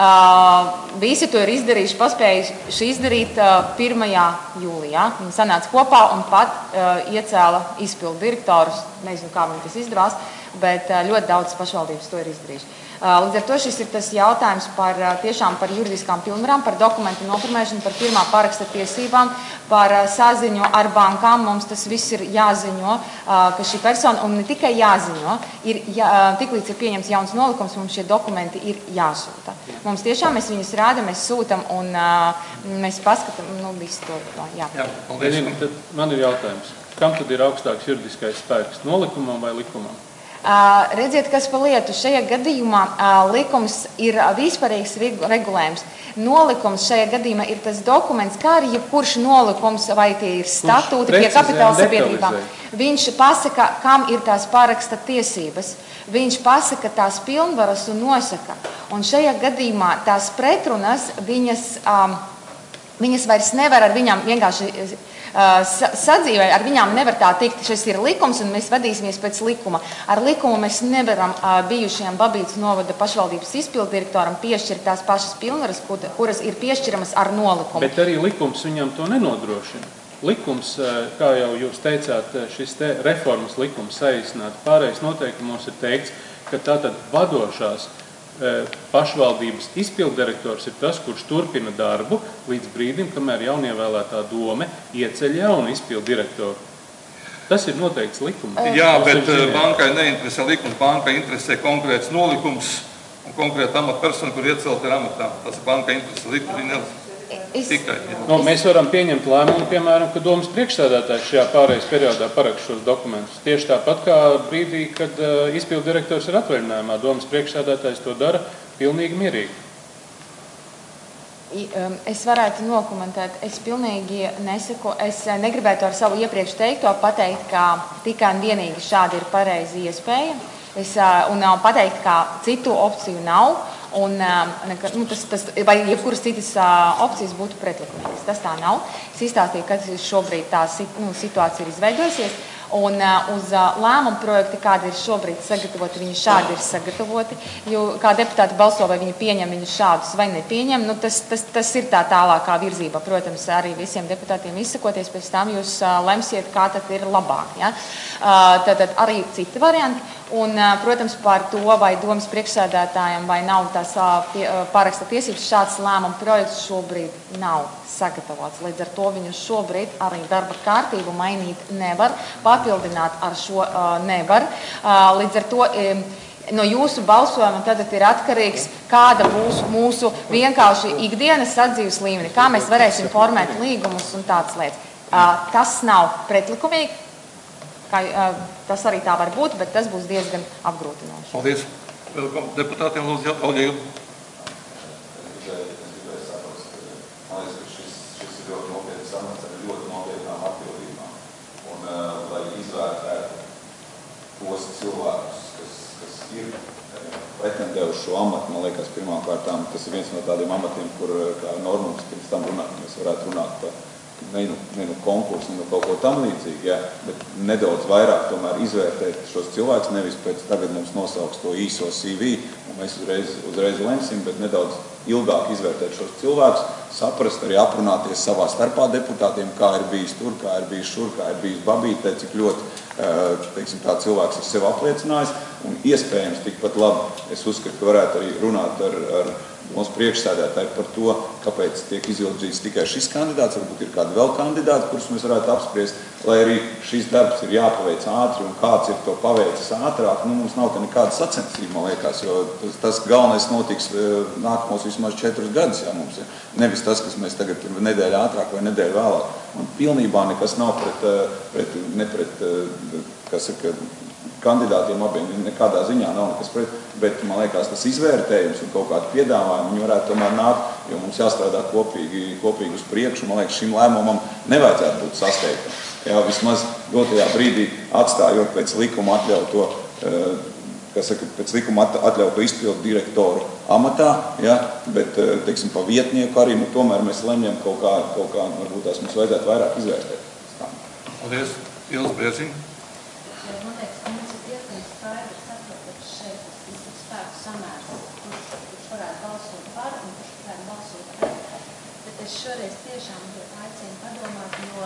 Uh, visi to ir izdarījuši, paspējuši izdarīt uh, pirmajā jūlijā. Viņi sanāca kopā un pat uh, iecēla izpildu direktorus. Nezinu, kā viņi tas izdevās, bet uh, ļoti daudz pašvaldības to ir izdarījuši. Uh, līdz ar to šis ir tas jautājums par, uh, tiešām par juridiskām pilnvarām, par dokumentu noformēšanu, par pirmā paraksta tiesībām, par uh, saziņu ar bankām. Mums tas viss ir jāziņo, uh, ka šī persona, un ne tikai jāziņo, ir jā, uh, tiklīdz ir pieņemts jauns nolikums, mums šie dokumenti ir jāsūta. Mums tiešām mēs viņus rādam, mēs sūtam un uh, mēs paskatām, nu, visu to. Jā. Jā, paldies. Tad man ir jautājums. Kam tad ir augstāks juridiskais spēks? Nolikumam vai likumam? Uh, redziet, kas pa lietu. Šajā gadījumā uh, likums ir vispārīgs regulējums. Nolikums šajā gadījumā ir tas dokuments, kā arī jebkurš nolikums, vai tie ir statūti pie kapitāla sabiedrībām. Viņš pasaka, kam ir tās paraksta tiesības. Viņš pasaka tās pilnvaras un nosaka. Un šajā gadījumā tās pretrunas, viņas, um, viņas vairs nevar ar viņām vienkārši Uh, sadzīvē, ar viņām nevar tā tikt, šis ir likums un mēs vadīsimies pēc likuma. Ar likumu mēs nevaram uh, bijušajam Babītes novada pašvaldības izpildirektoram piešķirt tās pašas pilnvaras, kuras ir piešķiramas ar nolikumu. Bet arī likums viņam to nenodrošina. Likums, kā jau jūs teicāt, šis te reformas likums saīsināt pārējais noteikumos ir teikts, ka tātad vadošās pašvaldības izpildirektors ir tas, kurš turpina darbu līdz brīdim, kamēr jaunievēlētā dome ieceļ jaunu izpildirektoru. Tas ir noteikts likums. Jā, bet bankai neinteresē likums, bankai interesē konkrēts nolikums, un konkrēta amatpersona, kur iecelt ir amatā. Tas ir banka intereses likumi nevis Es- tikai. No, mēs varam pieņemt lēmumu, piemēram, ka domas priekšsēdētājs šajā pārejas periodā paraksta šos dokumentus. Tieši tāpat kā brīdī, kad uh, izpildu direktors ir atvaļinājumā, domas priekšsēdētājs to dara pilnīgi mierīgi. I- um, Es varētu nokomentēt, es pilnīgi nesaku, es eh, negribētu ar savu iepriekš teikto pateikt, ka tikai un vienīgi šādi ir pareizi iespēja. Es, eh, un nav pateikt, ka citu opciju nav, un, eh, neka- nu, tas, tas, vai jebkuras citas eh, opcijas būtu pretlikumīgas. Tas tā nav. Es izstāstīju, ka šobrīd tā sit- nu, situācija ir izveidojusies. Un uh, uz uh, lēmumu projekti, kādi ir šobrīd sagatavoti, viņi šādi ir sagatavoti. Jo, kā deputāti balso, vai viņi pieņem viņus šādus vai nepieņem, nu, tas, tas, tas ir tā tālākā virzība. Protams, arī visiem deputātiem izsakoties, pēc tam jūs uh, lemsiet, kā tad ir labāk. Ja? Uh, tad, tad arī citi varianti. Un, uh, protams, par to, vai domas priekšsēdētājiem vai nav tās uh, pie, uh, paraksta tiesības, šāds lēmumu projekts šobrīd nav sagatavots. Līdz ar to viņu šobrīd arī darba kārtību mainīt nevar, papildināt ar šo uh, nevar. Uh, līdz ar to um, no jūsu balsojuma tad ir atkarīgs, kāda būs mūsu vienkārši ikdienas sadzīves līmeni, kā mēs varēsim formēt līgumus un tādas lietas. Uh, tas nav pretlikumīgi, kā, uh, tas arī tā var būt, bet tas būs diezgan apgrūtinoši. Paldies. Vēl kam deputātiem lūdzu jautāt. Man liekas, ka šis, šis ir ļoti nopietns amats ar ļoti nopietnām atbildībām. Un, uh, lai izvērtētu tos cilvēkus, kas, kas ir pretendējuši šo amatu, man liekas, pirmām kārtām tas ir viens no tādiem amatiem, kur, kā Normums, pirms tam runāt, mēs varētu runāt par ne nu, ne nu konkursu, ne nu kaut ko tam līdzīgi, ja, bet nedaudz vairāk tomēr izvērtēt šos cilvēkus, nevis pēc tagad mums nosauks to īso C V, un mēs uzreiz, uzreiz lemsim, bet nedaudz ilgāk izvērtēt šos cilvēkus, saprast, arī aprunāties savā starpā deputātiem, kā ir bijis tur, kā ir bijis šur, kā ir bijis Babītē, cik ļoti, teiksim, tā cilvēks ir sev apliecinājis, un iespējams tikpat labi, es uzskatu, ka varētu arī runāt ar, ar mūsu priekšsēdētāji par to, kāpēc tiek izildzīts tikai šis kandidāts, varbūt ir kādi vēl kandidāti, kurus mēs varētu apspriest, lai arī šis darbs ir jāpaveic ātri un kāds ir to paveicis ātrāk. Nu, mums nav te nekāda sacensība, man liekas, jo tas, tas galvenais notiks nākamos vismaz četrus gadus, ja mums ir. Nevis tas, kas mēs tagad ir nedēļa ātrāk vai nedēļa vēlāk. Un pilnībā nekas nav pret, pret, ne pret, kas ir, kandidātiem abiem nekādā ziņā nav nekas pret, bet man liekas, tas izvērtējums un kaut kādi piedāvājumi, viņi varētu tomēr nākt, jo mums jāstrādā kopīgi, kopīgi uz priekšu. Man liekas, šim lēmumam nevajadzētu būt sasteigtam. Jā, vismaz dotajā brīdī atstājot pēc likuma atļauto, kas saka, pēc likuma atļauto izpildu direktoru amatā, ja, bet, teiksim, pa vietnieku arī, nu, tomēr mēs lemjam kaut kā, kaut kā, varbūt tās mums vajadzētu vairāk izvērtēt. Paldies. Ilis Bērziņa. Man liekas, ka mums ir diezgan skaidrs saprotams šeit tas visu spēku samērs, kurš, kurš varētu balsot par un kurš varētu balsot pret. Bet es šoreiz tiešām aicinu padomāt, jo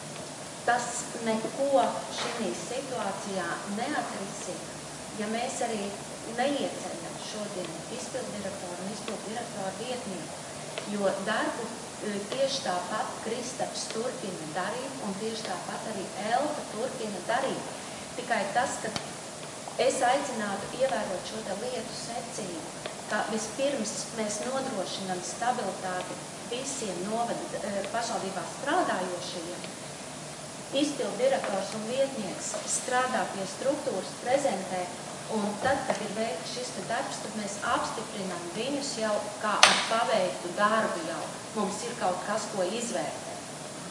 tas neko šī situācijā neatrisina, ja mēs arī neieceļam šodien izpilddirektoru un izpilddirektoru vietnieku, jo darbu tieši tāpat Kristaps turpina darīt un tieši tāpat arī Elta turpina darīt. Tikai tas, ka es aicinātu ievērot šo lietu secību, ka vispirms mēs nodrošinām stabilitāti visiem novada pašvaldībā strādājošajiem. Izpildu direktors un vietnieks strādā pie struktūras, prezentē, un tad, kad ir veikts šis darbs, tad mēs apstiprinām viņus jau kā ar paveiktu darbu jau. Mums ir kaut kas, ko izvērtēt.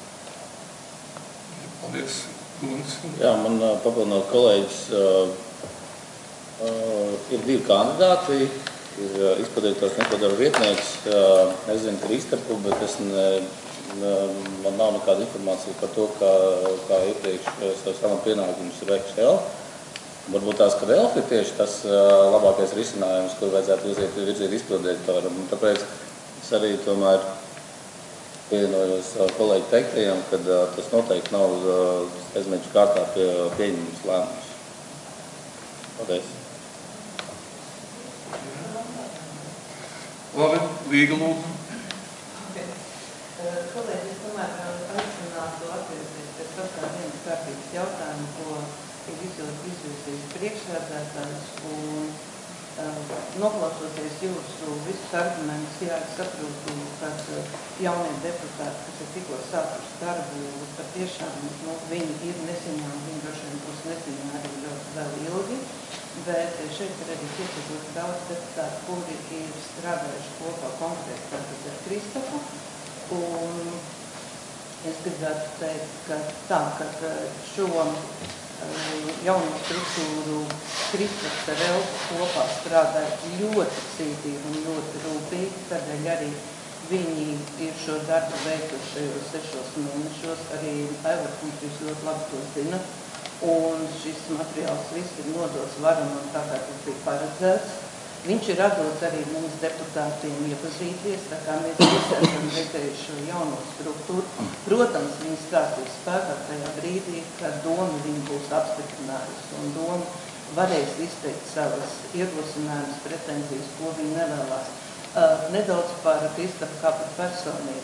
Paldies. Guns. Jā, man papildinot kolēģis, uh, uh, ir divi kandidāti, ir uh, izpildītājs un izpildītājs vietnieks. Uh, es zinu Kristapu, bet es ne, ne, man nav nekāda informācija par to, kā, kā iepriekš savus amatu pienākumus ir veikusi Elfa. Varbūt tās, ka Elfa ir tieši tas uh, labākais risinājums, kur vajadzētu virzīt, virzīt izpildītājiem. Tāpēc es arī tomēr pievienojos kolēģi teiktajiem, ka uh, tas noteikti nav uh, aizmēģu kārtā pie pieņemums lēmums. Paldies. Labi, Līga lūdzu. Kolēģi, es tomēr aicinātu atgriezties pēc kaut kā vienas kārtības jautājumu, ko ir izvirzījis priekšsēdētājs, un Noklausoties jūsu visus argumentus, jā, es saprotu, ka jaunie deputāti, kas ir tikko sākuši darbu, patiešām, nu, viņi ir neziņā, viņi droši vien būs neziņā arī vēl ilgi, bet šeit ir arī pietiekami daudz deputātu, kuri ir strādājuši kopā konkrēti tātad ar Kristofu, un es gribētu teikt, ka tā, ka šo jauno struktūru Kristofs ar Elfu kopā strādāja ļoti cītīgi un ļoti rūpīgi, tādēļ arī viņi ir šo darbu veikuši šajos sešos mēnešos, arī Aivarkungs jūs ļoti labi to zina, un šis materiāls viss ir nodots varamam tā, kā tas bija paredzēts. Viņš ir atdots arī mums deputātiem iepazīties, tā kā mēs visi esam redzējuši šo jauno struktūru. Protams, viņi stāstīs spēkā tajā brīdī, kad doma viņu būs apstiprinājusi, un doma varēs izteikt savas ierosinājumus, pretenzijas, ko viņi nevēlās. Uh, nedaudz par Kristofu kā par personību.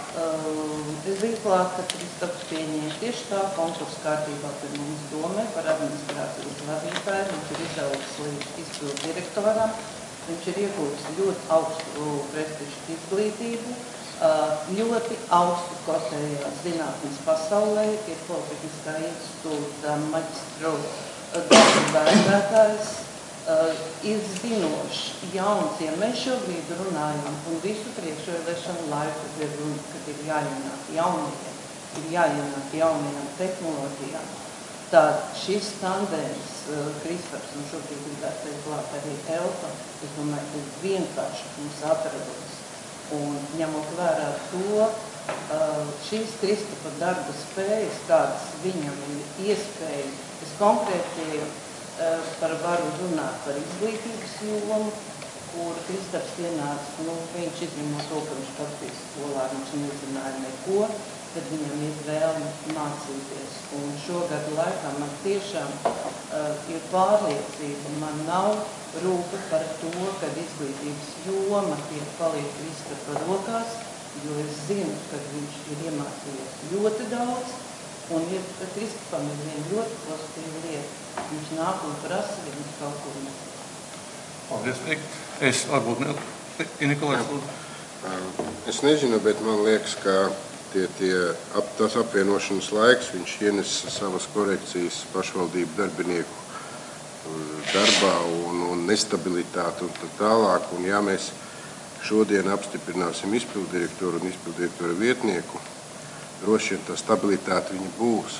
Uh, es biju klāt, ka Kristofs pieņēma tieši tā konkursu kārtībā pie mums domē par administrācijas vadītāju. Viņš ir izaugs līdz izpildu direktoram. Viņš ir iegūtis ļoti augstu prestižu izglītību, uh, ļoti augstu kotējās zinātnes pasaulē, ir Politehniskā institūta maģistru darbu vērtētājs. Uh, ir zinošs jauns, ja mēs šobrīd runājam un visu priekšvēlēšanu laiku, kad ir runa, kad ir jāienāk jaunajiem, ir jāienāk jaunajām tehnoloģijām. Tad šis tandēms, uh, Kristofs, un šobrīd gribētu teikt klāt arī Elfa, es domāju, ka vienkārši mums atrados. Un ņemot vērā to, uh, šīs Kristofa darba spējas, kādas viņam ir iespēja, es konkrēti par varu runāt par izglītības jomu, kur Kristofs ienāca, nu, viņš izņemot to, ka viņš pats bija skolā, viņš nezināja neko, tad viņam ir vēlme mācīties. Un šogad laikā man tiešām uh, ir pārliecība, man nav rūpa par to, ka izglītības joma tiek paliek Kristofa rokās, jo es zinu, ka viņš ir iemācījies ļoti daudz, un ir, Kristofam ir viena ļoti pozitīva lieta. Viņš nāk un prasa, ja viņš kaut ko nezina. Paldies, Nik. Es varbūt ne... Nikolais, lūdzu. Es nezinu, bet man liekas, ka tie, tie ap, tas apvienošanas laiks, viņš ienes savas korekcijas pašvaldību darbinieku darbā un, un nestabilitāti un tā tālāk. Un ja mēs šodien apstiprināsim izpildirektoru un izpildirektora vietnieku, droši vien tā stabilitāte viņa būs.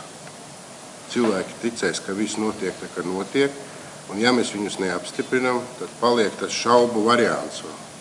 Cilvēki ticēs, ka viss notiek tā, kā notiek, un ja mēs viņus neapstiprinām, tad paliek tas šaubu variants.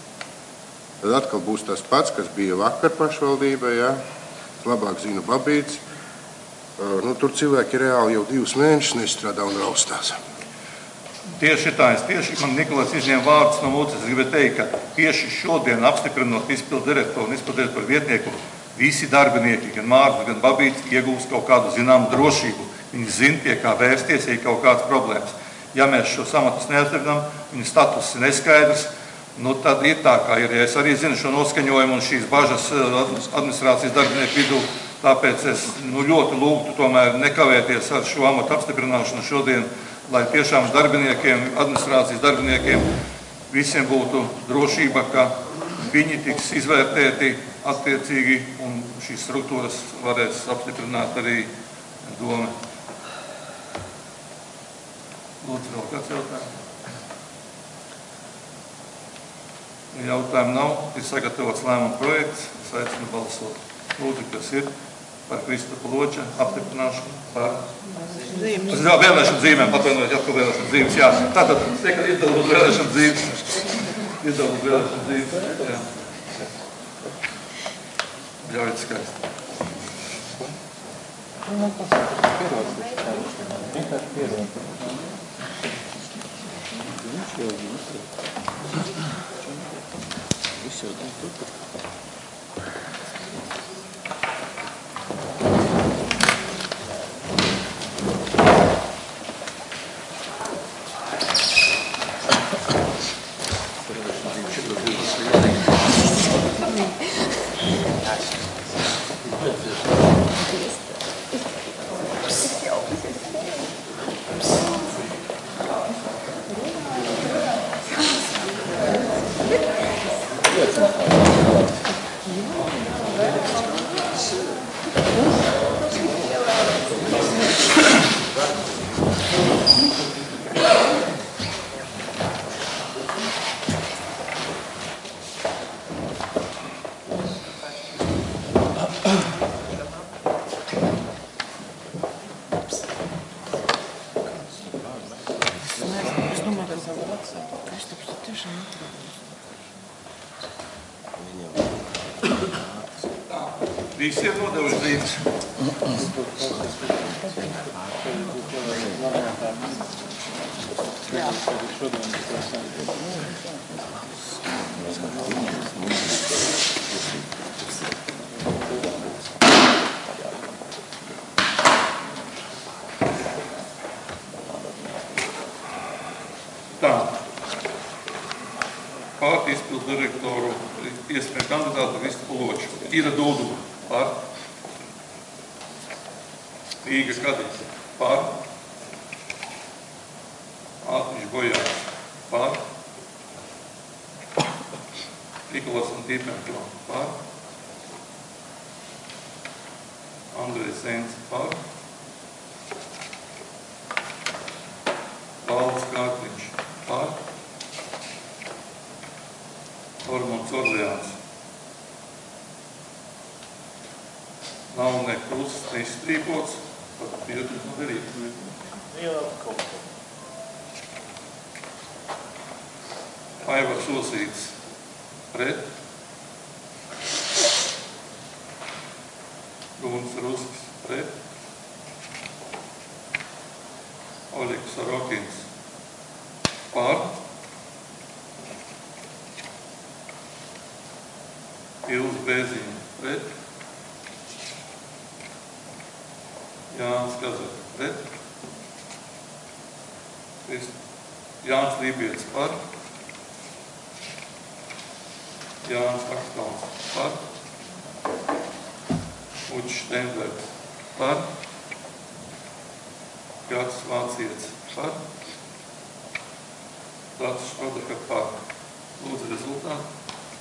Tad atkal būs tas pats, kas bija vakar pašvaldībā, jā. Es labāk zinu Babīts. Nu, tur cilvēki reāli jau divus mēnešus nestrādā un raustās. Tieši tā, es tieši, man Nikolais izņēma vārdus no mūces, es gribēju teikt, ka tieši šodien apstiprinot izpildu direktoru un izpildu direktoru vietnieku, visi darbinieki, gan Mārcis, gan Babīts, iegūs kaut kādu zināmu drošību. Viņi zina, pie kā vērsties, ja ir kaut kādas problēmas. Ja mēs šo samatus neapstiprinām, viņa status ir neskaidrs, nu tad ir tā, kā ir. Ja es arī zinu šo noskaņojumu un šīs bažas administrācijas darbinieku vidū, tāpēc es nu, ļoti lūgtu tomēr nekavēties ar šo amatu apstiprināšanu šodien, lai tiešām darbiniekiem, administrācijas darbiniekiem visiem būtu drošība, ka viņi tiks izvērtēti attiecīgi un šīs struktūras varēs apstiprināt arī doma. Lūdzu, vēl kāds jautājums? Jautājumu nav, ir sagatavots lēmuma projekts, es aicinu balsot. Lūdzu, kas ir par Kristofa Loča apstiprināšanu, par zīmes. Vēlēšanu zīmēm, atvainojot, jāsaka vēlēšanu zīmes, jā. Tātad, tiek izdalot vēlēšanu zīmes. Izdalot vēlēšanu zīmes, jā. Ļaujiet skaisti. Viss jau tā turpat. domāju, ka savu WhatsApp. Kristaps ir tiešām atrādījis. Visi ir nodevuši zīmes. Jā. Tā. Par izpildu direktoru iespēju kandidātu Vistu Loču. Ira Dūduma. Par. Īga Kadis. Par. Ātniņš Bojāns. Par. Nikolas un Tīpenklo. Par. Andrejs Sēns. Par. Pauls Kārtiņš. Par. Ormonds Orleāns. Nav ne krusts, ne izstrīpots, pat pieturs no derības. Jā, kaut ko. Aivars Osīts pret. Guns Ruskis pret. Oļegs Sarokins par. Ilz Bēziņa pret. Jānis Kazaka pret. Jānis Lībietis par. Jānis Akstons par. Uģis Steinbergs par. Gats Vācietis par. Tāds Škodaka par. Lūdzu rezultātu.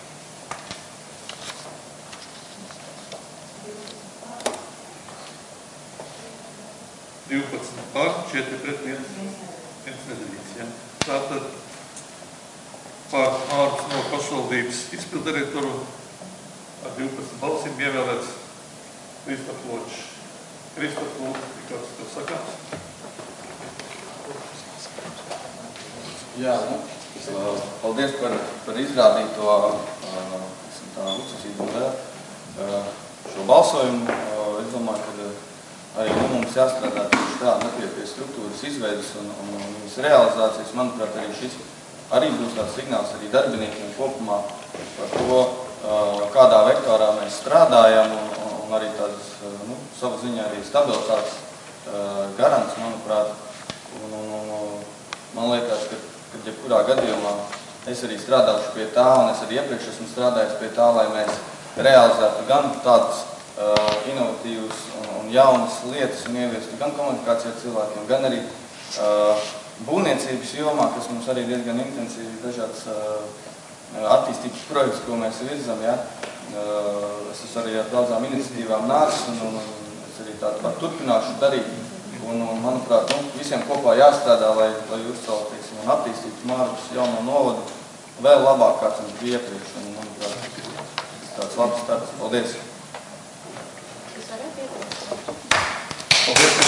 divpadsmit par, četri pret viens, viens nedalīts. Ja. Tātad par ārpus no pašvaldības izpildirektoru ar divpadsmit balsīm ievēlēts Kristaps Ločs. Kristaps Ločs, kāds tev sakās? Jā, nu, paldies par, par izrādīto tā uzticību un vēl šo balsojumu. Es domāju, ka arī mums jāstrādā tieši tā, nepie pie struktūras izveidas un, un, un viņas realizācijas. Manuprāt, arī šis arī būs tāds signāls arī darbiniekiem kopumā par to, kādā vektorā mēs strādājam un, un arī tāds, nu, sava ziņā arī stabilitātes garants, manuprāt. Un, un, un, man liekas, ka, ka jebkurā gadījumā es arī strādāšu pie tā, un es arī iepriekš esmu strādājis pie tā, lai mēs realizētu gan tādas uh, inovatīvas un, un jaunas lietas un ieviestu gan komunikācijā ar cilvēkiem, gan arī uh, būvniecības jomā, kas mums arī diezgan intensīvi dažādas uh, attīstības projekts, ko mēs virzam. Ja? Uh, es esmu arī ar daudzām iniciatīvām nācis un, un, un es arī tādu turpināšu darīt. Un, un manuprāt, nu, visiem kopā jāstrādā, lai, lai uzcelt, teiksim, un attīstītu Mārgus jauno novadu vēl labāk, kāds mums bija iepriekš. Un, manuprāt, tāds labs starts. Paldies! Es varu piebilst? Paldies!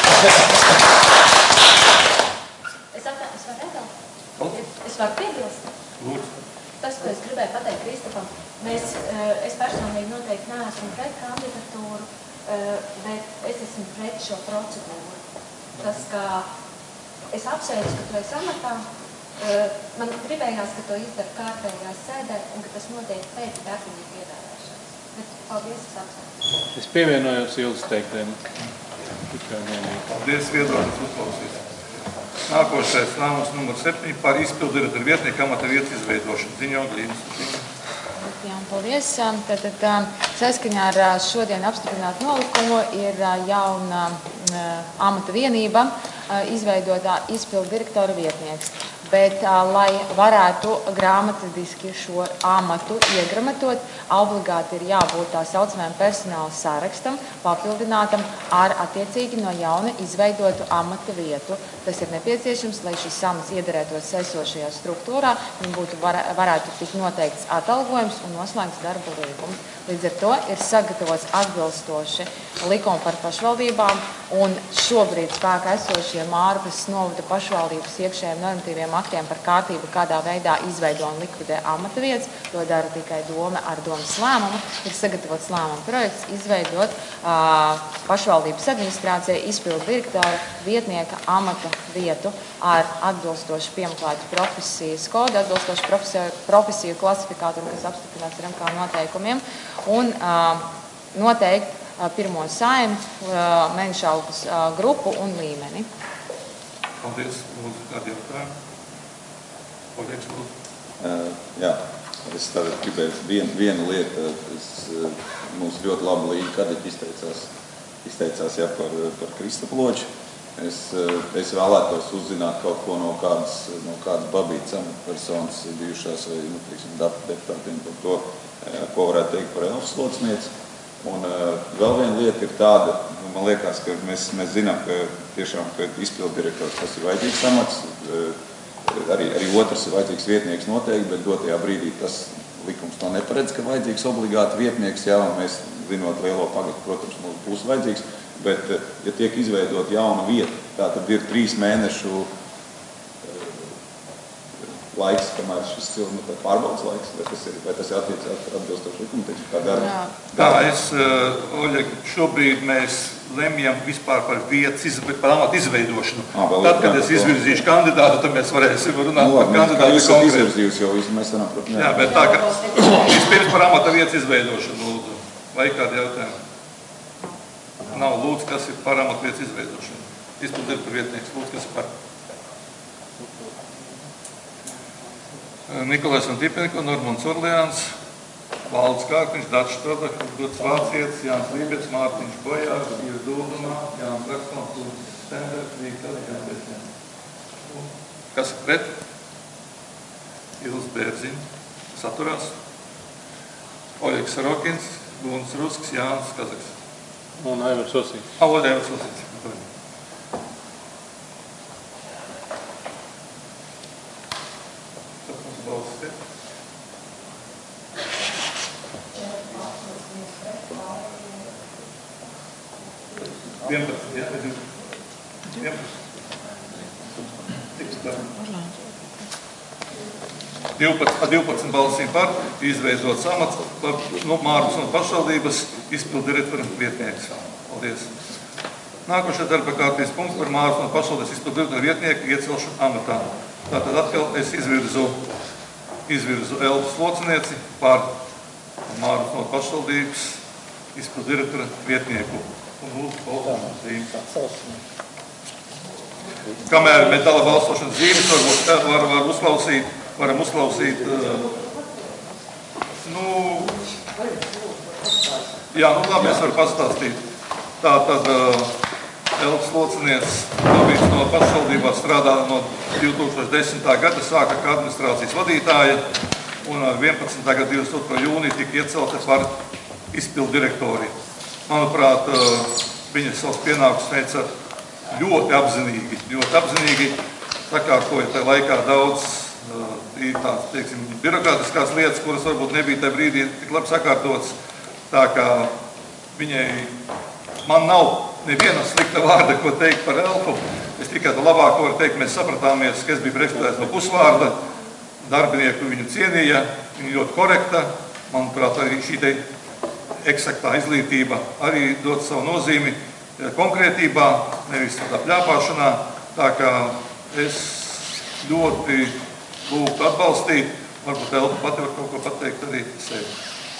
Es atā, es varu atā? Es varu piebilst? Lūdzu. Tas, ko es gribēju pateikt Kristapam, mēs, es personīgi noteikti neesmu pret kandidatūru, bet es esmu pret šo procedūru. Tas, ka es apsveicu, ka tu esi amatā, man gribējās, ka to izdara kārtējā sēdē un ka tas notiek pēc darbinieku ievēlēšanas. Bet paldies, es apsveicu. Es pievienojos Ilzas teiktiem. Paldies, viedoklis uzklausīt. Nākošais lēmums numur septiņi par izpildirektoru vietnieku amata vietas izveidošanu. Ziņo Glīnas. Jā, paldies. Tātad saskaņā ar šodien apstiprinātu nolikumu ir jauna amata vienība izveidotā izpildu direktora vietnieks. Bet, lai varētu grāmatadiski šo amatu iegramatot, obligāti ir jābūt tā saucamajam personāla sārakstam, papildinātam ar attiecīgi no jauna izveidotu amata vietu. Tas ir nepieciešams, lai šis amats iederētos esošajā struktūrā, un būtu var, varētu tikt noteikts atalgojums un noslēgts darba līgums. Līdz ar to ir sagatavots atbilstoši likumu par pašvaldībām Un šobrīd spēkā esošie Mārpas novada pašvaldības iekšējiem normatīviem aktiem par kārtību, kādā veidā izveido un likvidē amata vietas, to dara tikai doma ar domas lēmumu, ir sagatavots lēmuma projekts izveidot uh, pašvaldības administrācijai izpildu direktora vietnieka amata vietu ar atbilstošu piemeklētu profesijas kodu, atbilstošu profesiju, profesiju klasifikātoru, kas apstiprinās ar M K noteikumiem, un uh, noteikti pirmo saimnu, mēneša algas grupu un līmeni. Paldies. Lūdzu, kādi jautājumi? Paldies, lūdzu. Uh, jā, es tagad gribēju vienu, vienu lietu. Es, mums ļoti labi Līga Kadeki izteicās, izteicās jā, par, par Kristapu Loču. Es, es vēlētos uzzināt kaut ko no kādas, no kādas babītas amatpersonas bijušās vai nu, teiksim, deputātiem par to, ko varētu teikt par Elfas locnieci. Un uh, vēl viena lieta ir tāda, man liekas, ka mēs, mēs zinām, ka tiešām ka izpildu direktors tas ir vajadzīgs amats, uh, arī, arī otrs ir vajadzīgs vietnieks noteikti, bet dotajā brīdī tas likums to neparedz, ka vajadzīgs obligāti vietnieks, jā, un mēs zinot lielo pagatu, protams, mums būs vajadzīgs, bet uh, ja tiek izveidot jauna vieta, tā tad ir trīs mēnešu laiks, kamēr šis cilvēks nu, pārbaudas laiks, vai tas ir, vai tas ir attiecās ar atbilstošu likumu, teiksim, kā darba? Tā, es, uh, Oļeg, šobrīd mēs lemjam vispār par vietas, izve, par amatu izveidošanu. À, tad, kad es izvirzīšu kandidātu, tad mēs varēsim runāt nu, par kandidātu. Kā jūs esat izvirzījusi, jo visu mēs varam, protams, jā, bet tā, ka vispirms par amata vietas izveidošanu, lūdzu. Vai kādi jautājumi? Nav, lūdzu, kas ir par amata vietas izveidošanu? Izpildu par vietnieks, lūdzu, kas ir par? Nikolais un Tipenko, Normons Orleāns, Valdis Kārkniņš, Dačs Trodaka, Dots Vācietis, Jānis Lībets, Mārtiņš Bojārs, Ieva Dūdumā, Jānis Rakstons, Lūdzu Stenders, Vīka Jānis. Kas ir pret? Ilis Bērziņš, saturās. Oļegs Sarokins, Guns Rusks, Jānis Kazaks. Un Aivars Osīts. A, Oļegs Aivars Osīts. vienpadsmit, jā, vienpadsmit. divpadsmit, divpadsmit balsīm par, izveidots amats par nu, Mārpas un pašvaldības izpildu direktora vietnieks. Paldies. Nākošais darba kārtības punkts par Mārpas un pašvaldības izpildu direktora vietnieku iecelšanu amatā. Tātad atkal es izvirzu, izvirzu Elfas locinieci par Mārpas un pašvaldības izpildu direktora vietnieku. Kamēr metāla balsošanas zīmes var, var, var uzklausīt, varam uzklausīt, nu, jā, nu labi, es varu pastāstīt. Tā tad Elfas locinieks Babīts no pašvaldībā strādā no divi tūkstoši desmitā gada, sāka kā administrācijas vadītāja, un vienpadsmitā gada divdesmit otrā jūnija tika iecelta par izpildu direktori. Manuprāt, viņa savus pienākumus veica ļoti apzinīgi, ļoti apzinīgi, sakārtoja tajā laikā daudz tādas, teiksim, birokrātiskās lietas, kuras varbūt nebija tajā brīdī tik labi sakārtotas. Tā kā viņai, man nav neviena slikta vārda, ko teikt par Elfu. Es tikai to labāko varu teikt, mēs sapratāmies, ka es biju priekšstādājs no pusvārda, darbinieku viņu cienīja, viņa ļoti korekta, manuprāt, arī šī te eksaktā izglītība arī dod savu nozīmi konkrētībā, nevis tādā pļāpāšanā. Tā kā es ļoti lūgtu atbalstīt, varbūt Elfa pati var kaut ko pateikt arī sevi.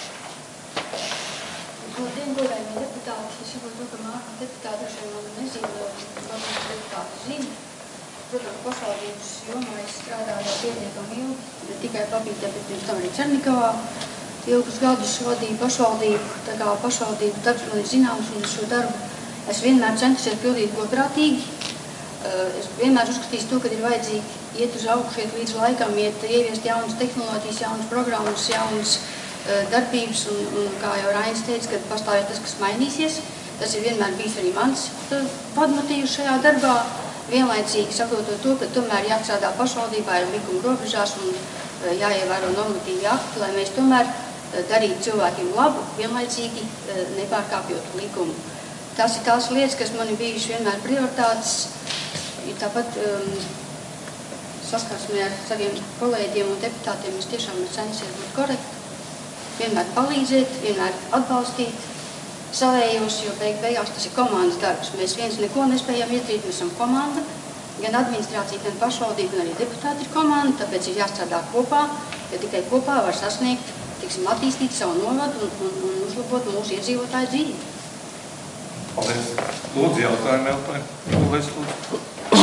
Labdien, godājumie deputāti. Es saprotu to, ka Mārpas deputāti šeit man nezina, Babītas deputāti zina. Protams, pašvaldības jomā es strādāju jau pietiekami ilgi, ne tikai Babītā, bet pirms tam arī Černikovā. Ilgus gadus vadīju pašvaldību, tā kā pašvaldību darbs man ir zināms, un šo darbu es vienmēr centusies pildīt godprātīgi. Es vienmēr uzskatīju to, ka ir vajadzīgi iet uz augšu, iet līdz laikam, iet ieviest jaunas tehnoloģijas, jaunas programmas, jaunas darbības, un, un kā jau Rainis teica, kad pastāvēs tas, kas mainīsies. Tas ir vienmēr bijis arī mans vadmotīvs šajā darbā, vienlaicīgi saprotot to, ka tomēr jāstrādā pašvaldībā ir likuma robežās un jāievēro normatīvi akti, lai mēs tomēr darīt cilvēkiem labu, vienlaicīgi nepārkāpjot likumu. tās ir tās lietas, kas man ir bijušas vienmēr prioritātes. Tāpat um, saskarsmē ar saviem kolēģiem un deputātiem es tiešām ir censies būt korekti, vienmēr palīdzēt, vienmēr atbalstīt savējos, jo beig beigās tas ir komandas darbs. Mēs viens neko nespējam ietrīt, mēs esam komanda, gan administrācija, gan pašvaldība, gan arī deputāti ir komanda, tāpēc ir jāstrādā kopā, jo tikai kopā var sasniegt, tiksim, attīstīt savu novadu un, un, un uzlabot mūsu iedzīvotāju dzīvi. Paldies. Lūdzu, jautājumu, jautājumu. Paldies, lūdzu.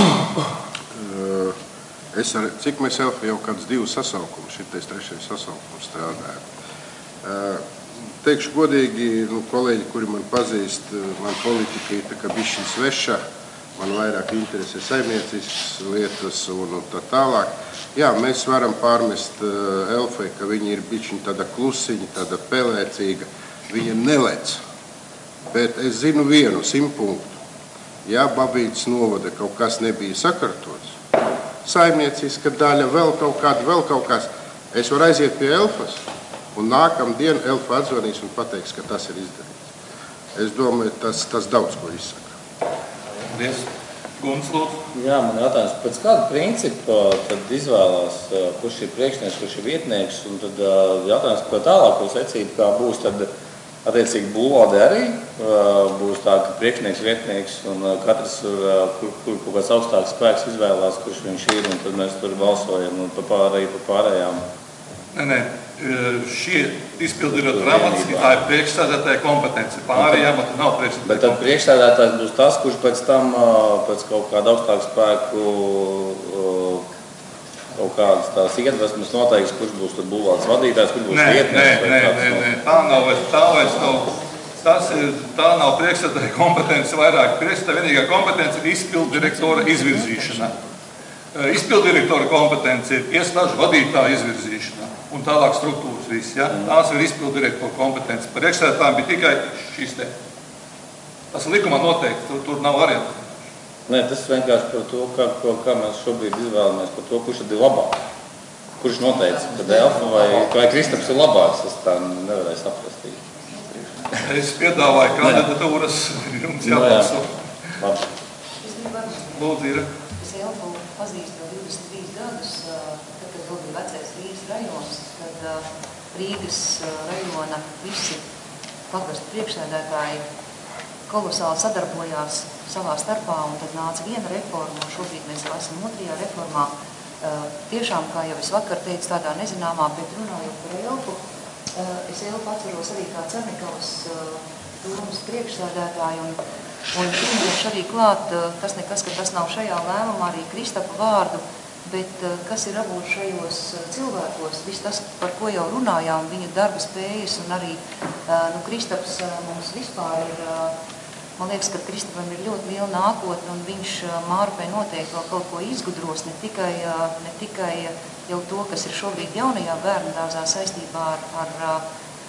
Es ar, cik mēs Elfa jau kāds divus sasaukumus, šitais trešais sasaukums strādājam. Teikšu godīgi, nu, kolēģi, kuri man pazīst, man politika ir tā kā bišķiņ sveša, man vairāk interesē saimnieciskas lietas un, un tā tālāk. Jā, mēs varam pārmest Elfai, ka viņa ir bišķiņ tāda klusiņa, tāda pelēcīga, viņa nelec. Bet es zinu vienu, simt punktu. Ja Babītas novada kaut kas nebija sakārtots, saimnieciska daļa, vēl kaut kāda, vēl kaut kas, es varu aiziet pie Elfas, un nākamdien Elfa atzvanīs un pateiks, ka tas ir izdarīts. Es domāju, tas, tas daudz ko izsaka. Paldies. Guns, lūdzu. Jā, man jautājums, pēc kāda principa tad izvēlās, kurš ir priekšnieks, kurš ir vietnieks, un tad jautājums, ko tālāko secību, kā būs, tad attiecīgi būvvalde arī būs tā, ka priekšnieks, vietnieks un katrs, kur, kur kaut kāds augstāks spēks izvēlās, kurš viņš ir, un tad mēs tur balsojam un pa pārēj, pa pārējām. Nē, nē, šie izpildirektora amats, tā ir priekšsēdētāja kompetence. Pārējie amati nav priekšsēdētāja. Bet tad priekšsēdētājs būs tas, kurš pēc tam, pēc kaut kāda augstāka spēku, kaut kādas tās iedvesmas noteiks, kurš būs tur būvvaldes vadītājs, kurš būs nē, vietnieks. Nē, nē, nē, nē, tā nav vairs, tā vairs nav, tas ir, tā nav priekšsēdētāja kompetence vairāk. Priekšsēdētāja vienīgā kompetence ir izpildirektora izvirzīšana. Izpildirektora kompetence ir iestāžu vadītāja izvirzīšana un tālāk struktūras viss. Ja? Tās ir izpildirektora kompetence. Par priekšsēdētājiem bija tikai šis te. Tas likumā noteikti, tur, tur nav variantu. Nē, tas vienkārši par to, kā, kā mēs šobrīd izvēlamies par to, kurš tad ir labāk. Kurš noteica, kad Elfa vai, vai Kristaps ir labāks, es tā nevarēju saprast. Es piedāvāju kandidatūras, jums jābalso. Lūdzu, ir. Es Elfu pazīstu jau divdesmit trīs gadus, tad, kad vēl bija vecais Rīgas rajons, kad Rīgas rajona visi pagastu priekšsēdētāji kolosāli sadarbojās savā starpā, un tad nāca viena reforma, un šobrīd mēs jau esam otrajā reformā. Tiešām, kā jau es vakar teicu, tādā nezināmā, bet runājot par Elfu, es Elfu atceros arī kā Cernikavas domas priekšsēdētāju, un, un pieņemšu arī klāt, tas nekas, ka tas nav šajā lēmumā arī Kristapa vārdu, bet kas ir avot šajos cilvēkos, viss tas, par ko jau runājām, viņu darba spējas, un arī nu, Kristaps mums vispār ir, man liekas, ka Kristapam ir ļoti liela nākotne, un viņš Mārupē noteikti vēl kaut ko izgudros, ne tikai, ne tikai jau to, kas ir šobrīd jaunajā bērnu dārzā saistībā ar, ar,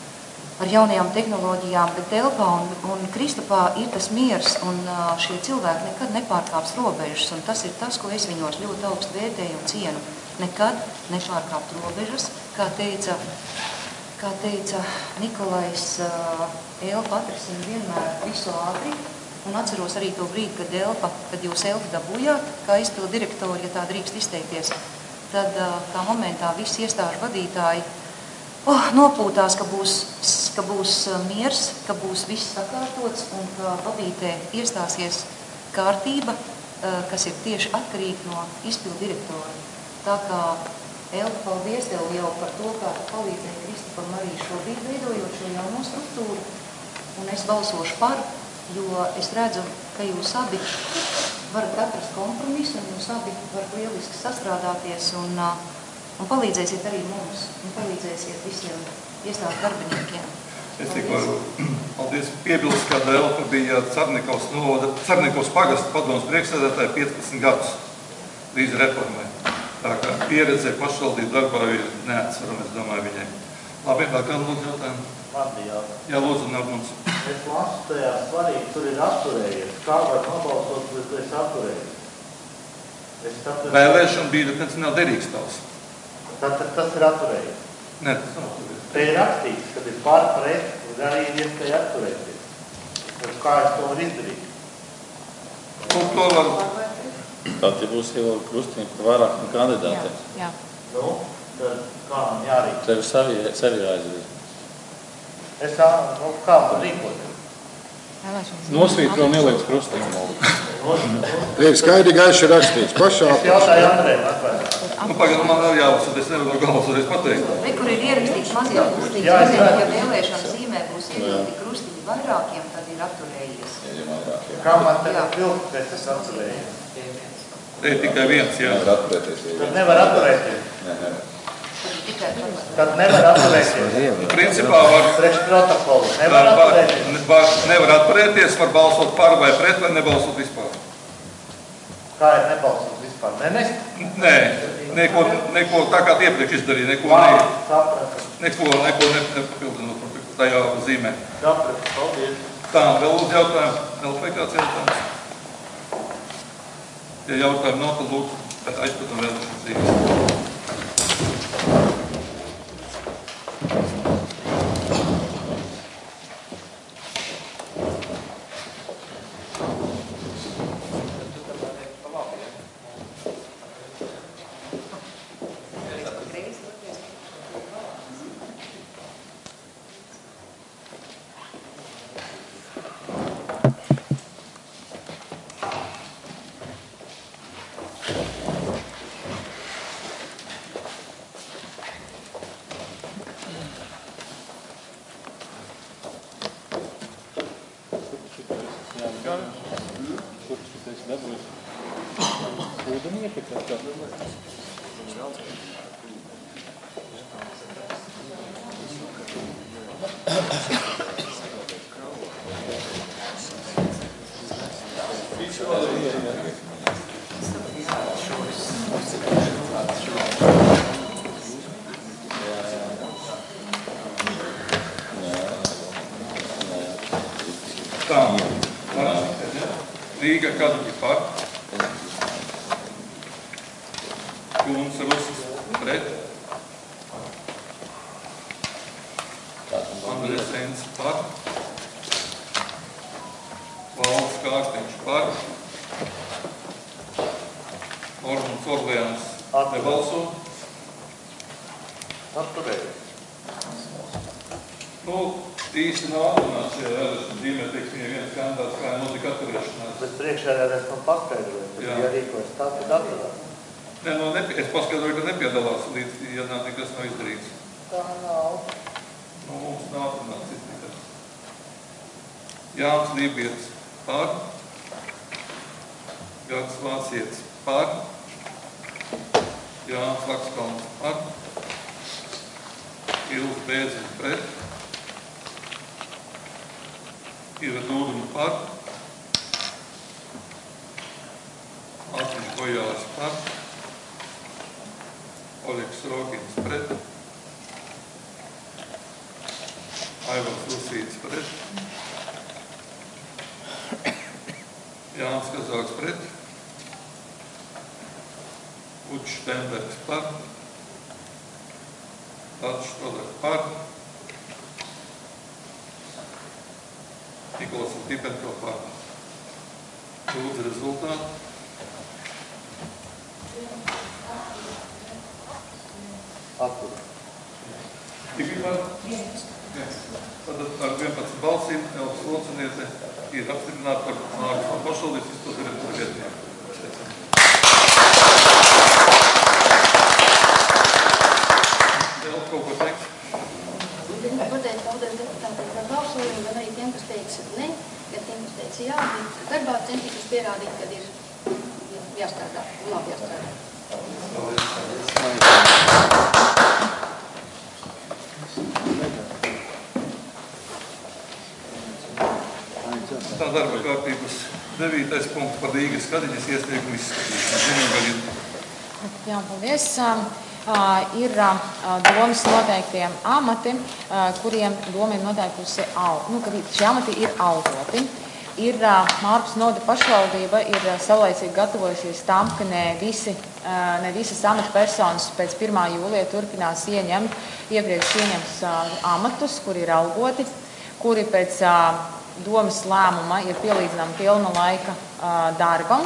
ar jaunajām tehnoloģijām, bet Elfā un, un Kristapā ir tas miers, un šie cilvēki nekad nepārkāps robežas, un tas ir tas, ko es viņos ļoti augstu vērtēju un cienu. Nekad nepārkāpt robežas, kā teica, kā teica Nikolais, Elfa atrisina vienmēr visu ātri, un atceros arī to brīdi, kad Elfa, kad jūs Elfu dabūjāt, kā izpildu direktori, ja tā drīkst izteikties, tad tā momentā visi iestāžu vadītāji oh, nopūtās, ka būs, ka būs miers, ka būs viss sakārtots un ka Babītē iestāsies kārtība, kas ir tieši atkarīgi no izpildu direktora. Tā kā Elfa, paldies tev jau par to, kā tu palīdzēji Kristapam arī šobrīd veidojot šo jauno struktūru. Un es balsošu par, jo es redzu, ka jūs abi varat atrast kompromisu, un jūs abi varat lieliski sastrādāties un, un palīdzēsiet arī mums, un palīdzēsiet visiem iestāžu darbiniekiem. Es tikko, paldies, piebilst, ka Elfa bija Cernikavas novada, Cernikavas pagasta padomas priekšsēdētāja piecpadsmit gadus līdz reformai. Tā kā pieredze pašvaldību darbā ir neatsvarama, es domāju, viņai. Labi, vēl kādu lūdzu jautājumu? Labi, jautājums. Jā, lūdzu, Nārmons. Es lasu tajā svarīgi, tur ir atturējies. Kā var nobalsot, bet tu esi atturējies? Vēlēšana bija, bet nav derīgs tavs. Tad tas ir atturējies? Nē, tas nav atturējies. Te ir rakstīts, kad ir pār pret, un arī ir iespēja atturēties. Kā es to varu izdarīt? Un to var... Tātad būs jau krustiņi par vairākiem kandidātiem. Jā. Nu, tad kā man jārīk? Tev sevi, sevi jāizdarīt. Es tā, nu, kā man rīkot? Nosvītro un ieliec krustiņu. Tiek skaidri gaiši rakstīts pašā. Es jautāju Andrejam atvaināt. Nu, pagaidām man arī jāuzsad, es nevaru galvas arī pateikt. Re, kur ir ierakstīts mazie krustiņi, Jā, es nozīmē, redzu. ja vēlēšana zīmē būs ievilti krustiņi vairākiem, tad ir atturējies. Kā man tagad vilkt, ka es esmu atcerējies? Te ir tikai viens, jā. Nevar atturēties. Tad nevar atturēties. Nē, nevar. Tad nevar atturēties. Principā var... Priekš protokolu. Nevar atturēties. Var, nevar atturēties, var balsot par vai pret, vai nebalsot vispār. Kā ir nebalsot vispār? Nē, nes? Nē, neko, neko tā kā iepriekš izdarīja, neko Labi, ne... sapratu. Neko, neko ne, nepapildinot tajā zīmē. Sapratu, paldies. Tā, vēl uz jautājumu. Vēl vai kāds jautājums? Ja jautājumu nav, tad lūdzu, bet aizpatam vēl šis zīmes. Tā, Rīga Kadrigi par, Kuns Rusis pret, Andrēs Ens par, Valds Kārtiņš par, Ormunds Orleāns nebalso. Atturējies. Nu, īsti nav atrunāts šajā vēlēšana zīmē, teiks, viņai viens kandidāts, kā notika atturēšanās. Bet priekšējādēs man paskaidroja, ka Jā. ja rīkojas tā, tad atturās. Nē, no, nepie, es paskaidroju, ka nepiedalās līdz, ja nav nekas nav izdarīts. Tā nav. Nu, mums nav atrunāts izdarīts. Jānis Lībietis par, Gats Vācietis par, Jānis Lakskalns par, Ilvs Bēziņš pret, Iva Dūduma par, Ātriņš Bojāls par, Oļegs Rokins pret, Aivars Rusīts pret, Jānis Kazāks pret, Uģis Štembergs par, Tāds Štodars par, Nikolas Tipenko par. Lūdzu rezultātu. Attur. Tikai par? Tad ar vienpadsmit balsīm Elpas Loceniete ir apstiprināta par nākamā pašvaldības izpilddirektora vietnieku. Vēl kaut ko teikt? Gribu pateikt paldies deputātiem par balsojumu, gan arī tiem, kas teica ne, gan tiem, kas teica jā, bet darbā centīšos pierādīt, kad ir jāstrādā un labi jāstrādā. Tā darba kārtības devītais punkts par Rīgas Kadiņas iesniegumu izskatīšanu. Jā, paldies. Uh, ir uh, domas noteiktie amati, uh, kuriem doma ir noteikusi, au, nu, ka šie amati ir augoti. Ir uh, Mārpas Noda pašvaldība ir uh, savlaicīgi gatavojušies tam, ka ne, visi, uh, ne visas amatpersonas pēc pirmā jūlija turpinās ieņemt iepriekš ieņemts uh, amatus, kuri ir algoti, kuri pēc uh, domes lēmuma ir pielīdzināma pilna laika darbam.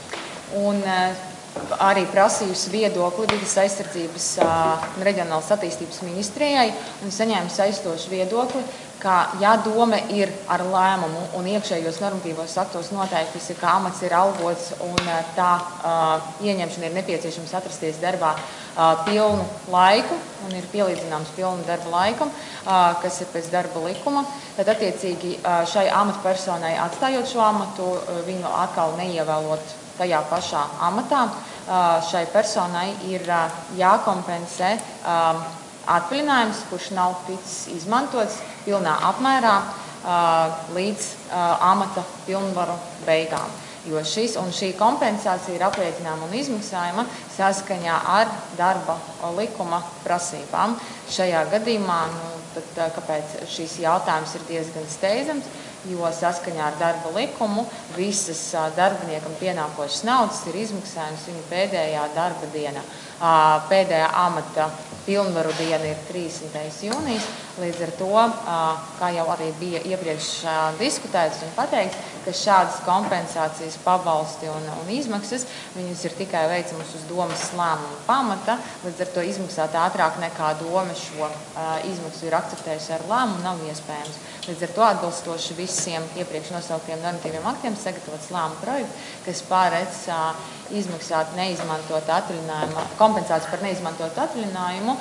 Un arī prasījusi viedokli vides aizsardzības un reģionālas attīstības ministrijai un saņēma saistošu viedokli, ka, ja dome ir ar lēmumu un iekšējos normatīvos aktos noteikti, ka amats ir algots un tā uh, ieņemšana ir nepieciešams atrasties darbā uh, pilnu laiku un ir pielīdzināms pilnu darba laikam, uh, kas ir pēc darba likuma, tad attiecīgi uh, šai amatpersonai atstājot šo amatu, uh, viņu atkal neievēlot tajā pašā amatā, uh, šai personai ir uh, jākompensē um, atvaļinājums, kurš nav ticis izmantots pilnā apmērā uh, līdz uh, amata pilnvaru beigām. Jo šis un šī kompensācija ir apliecināma un izmaksājama saskaņā ar darba likuma prasībām. Šajā gadījumā, nu, tad, kāpēc šīs jautājums ir diezgan steidzams, jo saskaņā ar darba likumu visas uh, darbiniekam pienākošas naudas ir izmaksājums viņa pēdējā darba diena. Uh, pēdējā amata pilnvaru diena ir trīsdesmitais jūnijas, līdz ar to, kā jau arī bija iepriekš diskutēts un pateikts, ka šādas kompensācijas, pabalsti un, un izmaksas, viņas ir tikai veicamas uz domes lēmuma pamata, līdz ar to izmaksāt ātrāk nekā dome šo izmaksu ir akceptējusi ar lēmumu, nav iespējams. Līdz ar to atbilstoši visiem iepriekš nosauktiem normatīviem aktiem sagatavots lēmuma projekts, kas pārēc izmaksāt neizmantot atvaļinājumu, kompensāciju par neizmantot atvaļinājumu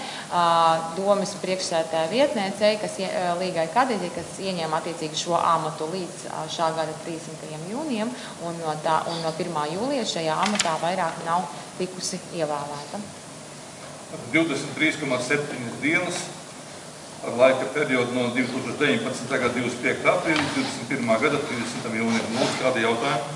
domes priekšsēdētāja vietniecei, kas Līgai Kadīģei, kas ieņēma attiecīgi šo amatu līdz šā gada trīsdesmitajam jūnijam, un no, tā, un no pirmā jūlija šajā amatā vairāk nav tikusi ievēlēta. divdesmit trīs komats septiņas dienas ar laika periodu no divi tūkstoši deviņpadsmitā gada divdesmit piekta aprīļa līdz divdesmit pirmā gada trīsdesmitajam jūnijam. Lūdzu, kādi jautājumi?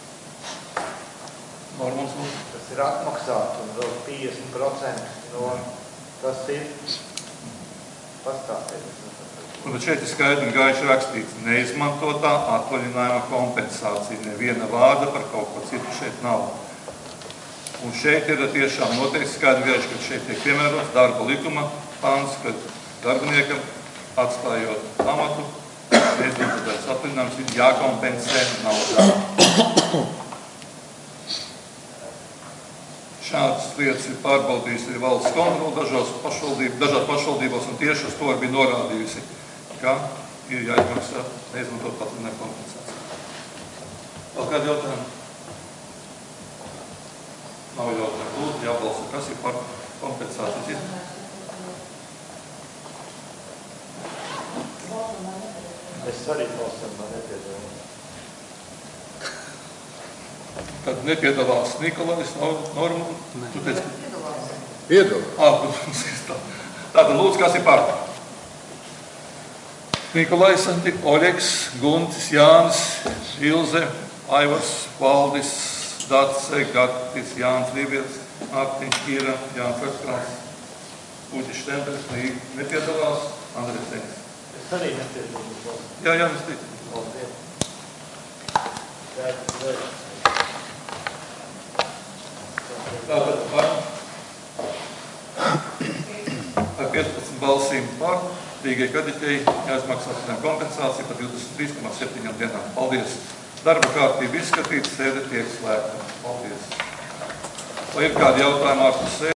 Normāls lūdzu. Tas ir atmaksāt un vēl piecdesmit procenti no tas ir pastāstīt. Un šeit ir skaidri un gaiši rakstīts, neizmantotā atvaļinājuma kompensācija. Neviena vārda par kaut ko citu šeit nav. Un šeit ir tiešām noteikti skaidri gaiši, ka šeit tiek piemērots darba likuma pants, ka darbiniekam atstājot amatu, neizmantotais atvaļinājums ir jākompensē naudā. Šādas lietas ir pārbaudījusi arī valsts kontrole dažās pašvaldībās, dažās pašvaldībās, un tieši uz to bija norādījusi, ka ir jāizmaksā neizmantot atvaļinājumu kompensāciju. Vēl kādi jautājumi? Nav jautājumu. Lūdzu, jābalso, kas ir par kompensācijas izmaksu. Es arī balsam, man nepiedalās. Tad nepiedalās Nikolais, Norma. Tu teici, ka piedalās. Piedalās. Tātad lūdzu, kas ir par? Nikolais, Oļeks, Guntis, Jānis, Ilze, Aivars, Valdis, Dace, Gatis, Jānis Rībietis, Mārtiņš, Kīra, Jānis Verskāns, Uģis Štempels, nepiedalās, Andrēs Tenis. Es arī nepiedalās. Jā, jā, es teicu. Paldies. Jā, jā. Tātad par, par piecpadsmit balsīm par Līgai Kadīģei jāizmaksā kompensācija par divdesmit trīs komats septiņām dienām. Paldies! Darba kārtība izskatīta, sēde tiek slēgta. Paldies! Vai ir kādi jautājumi ārpus sēdes?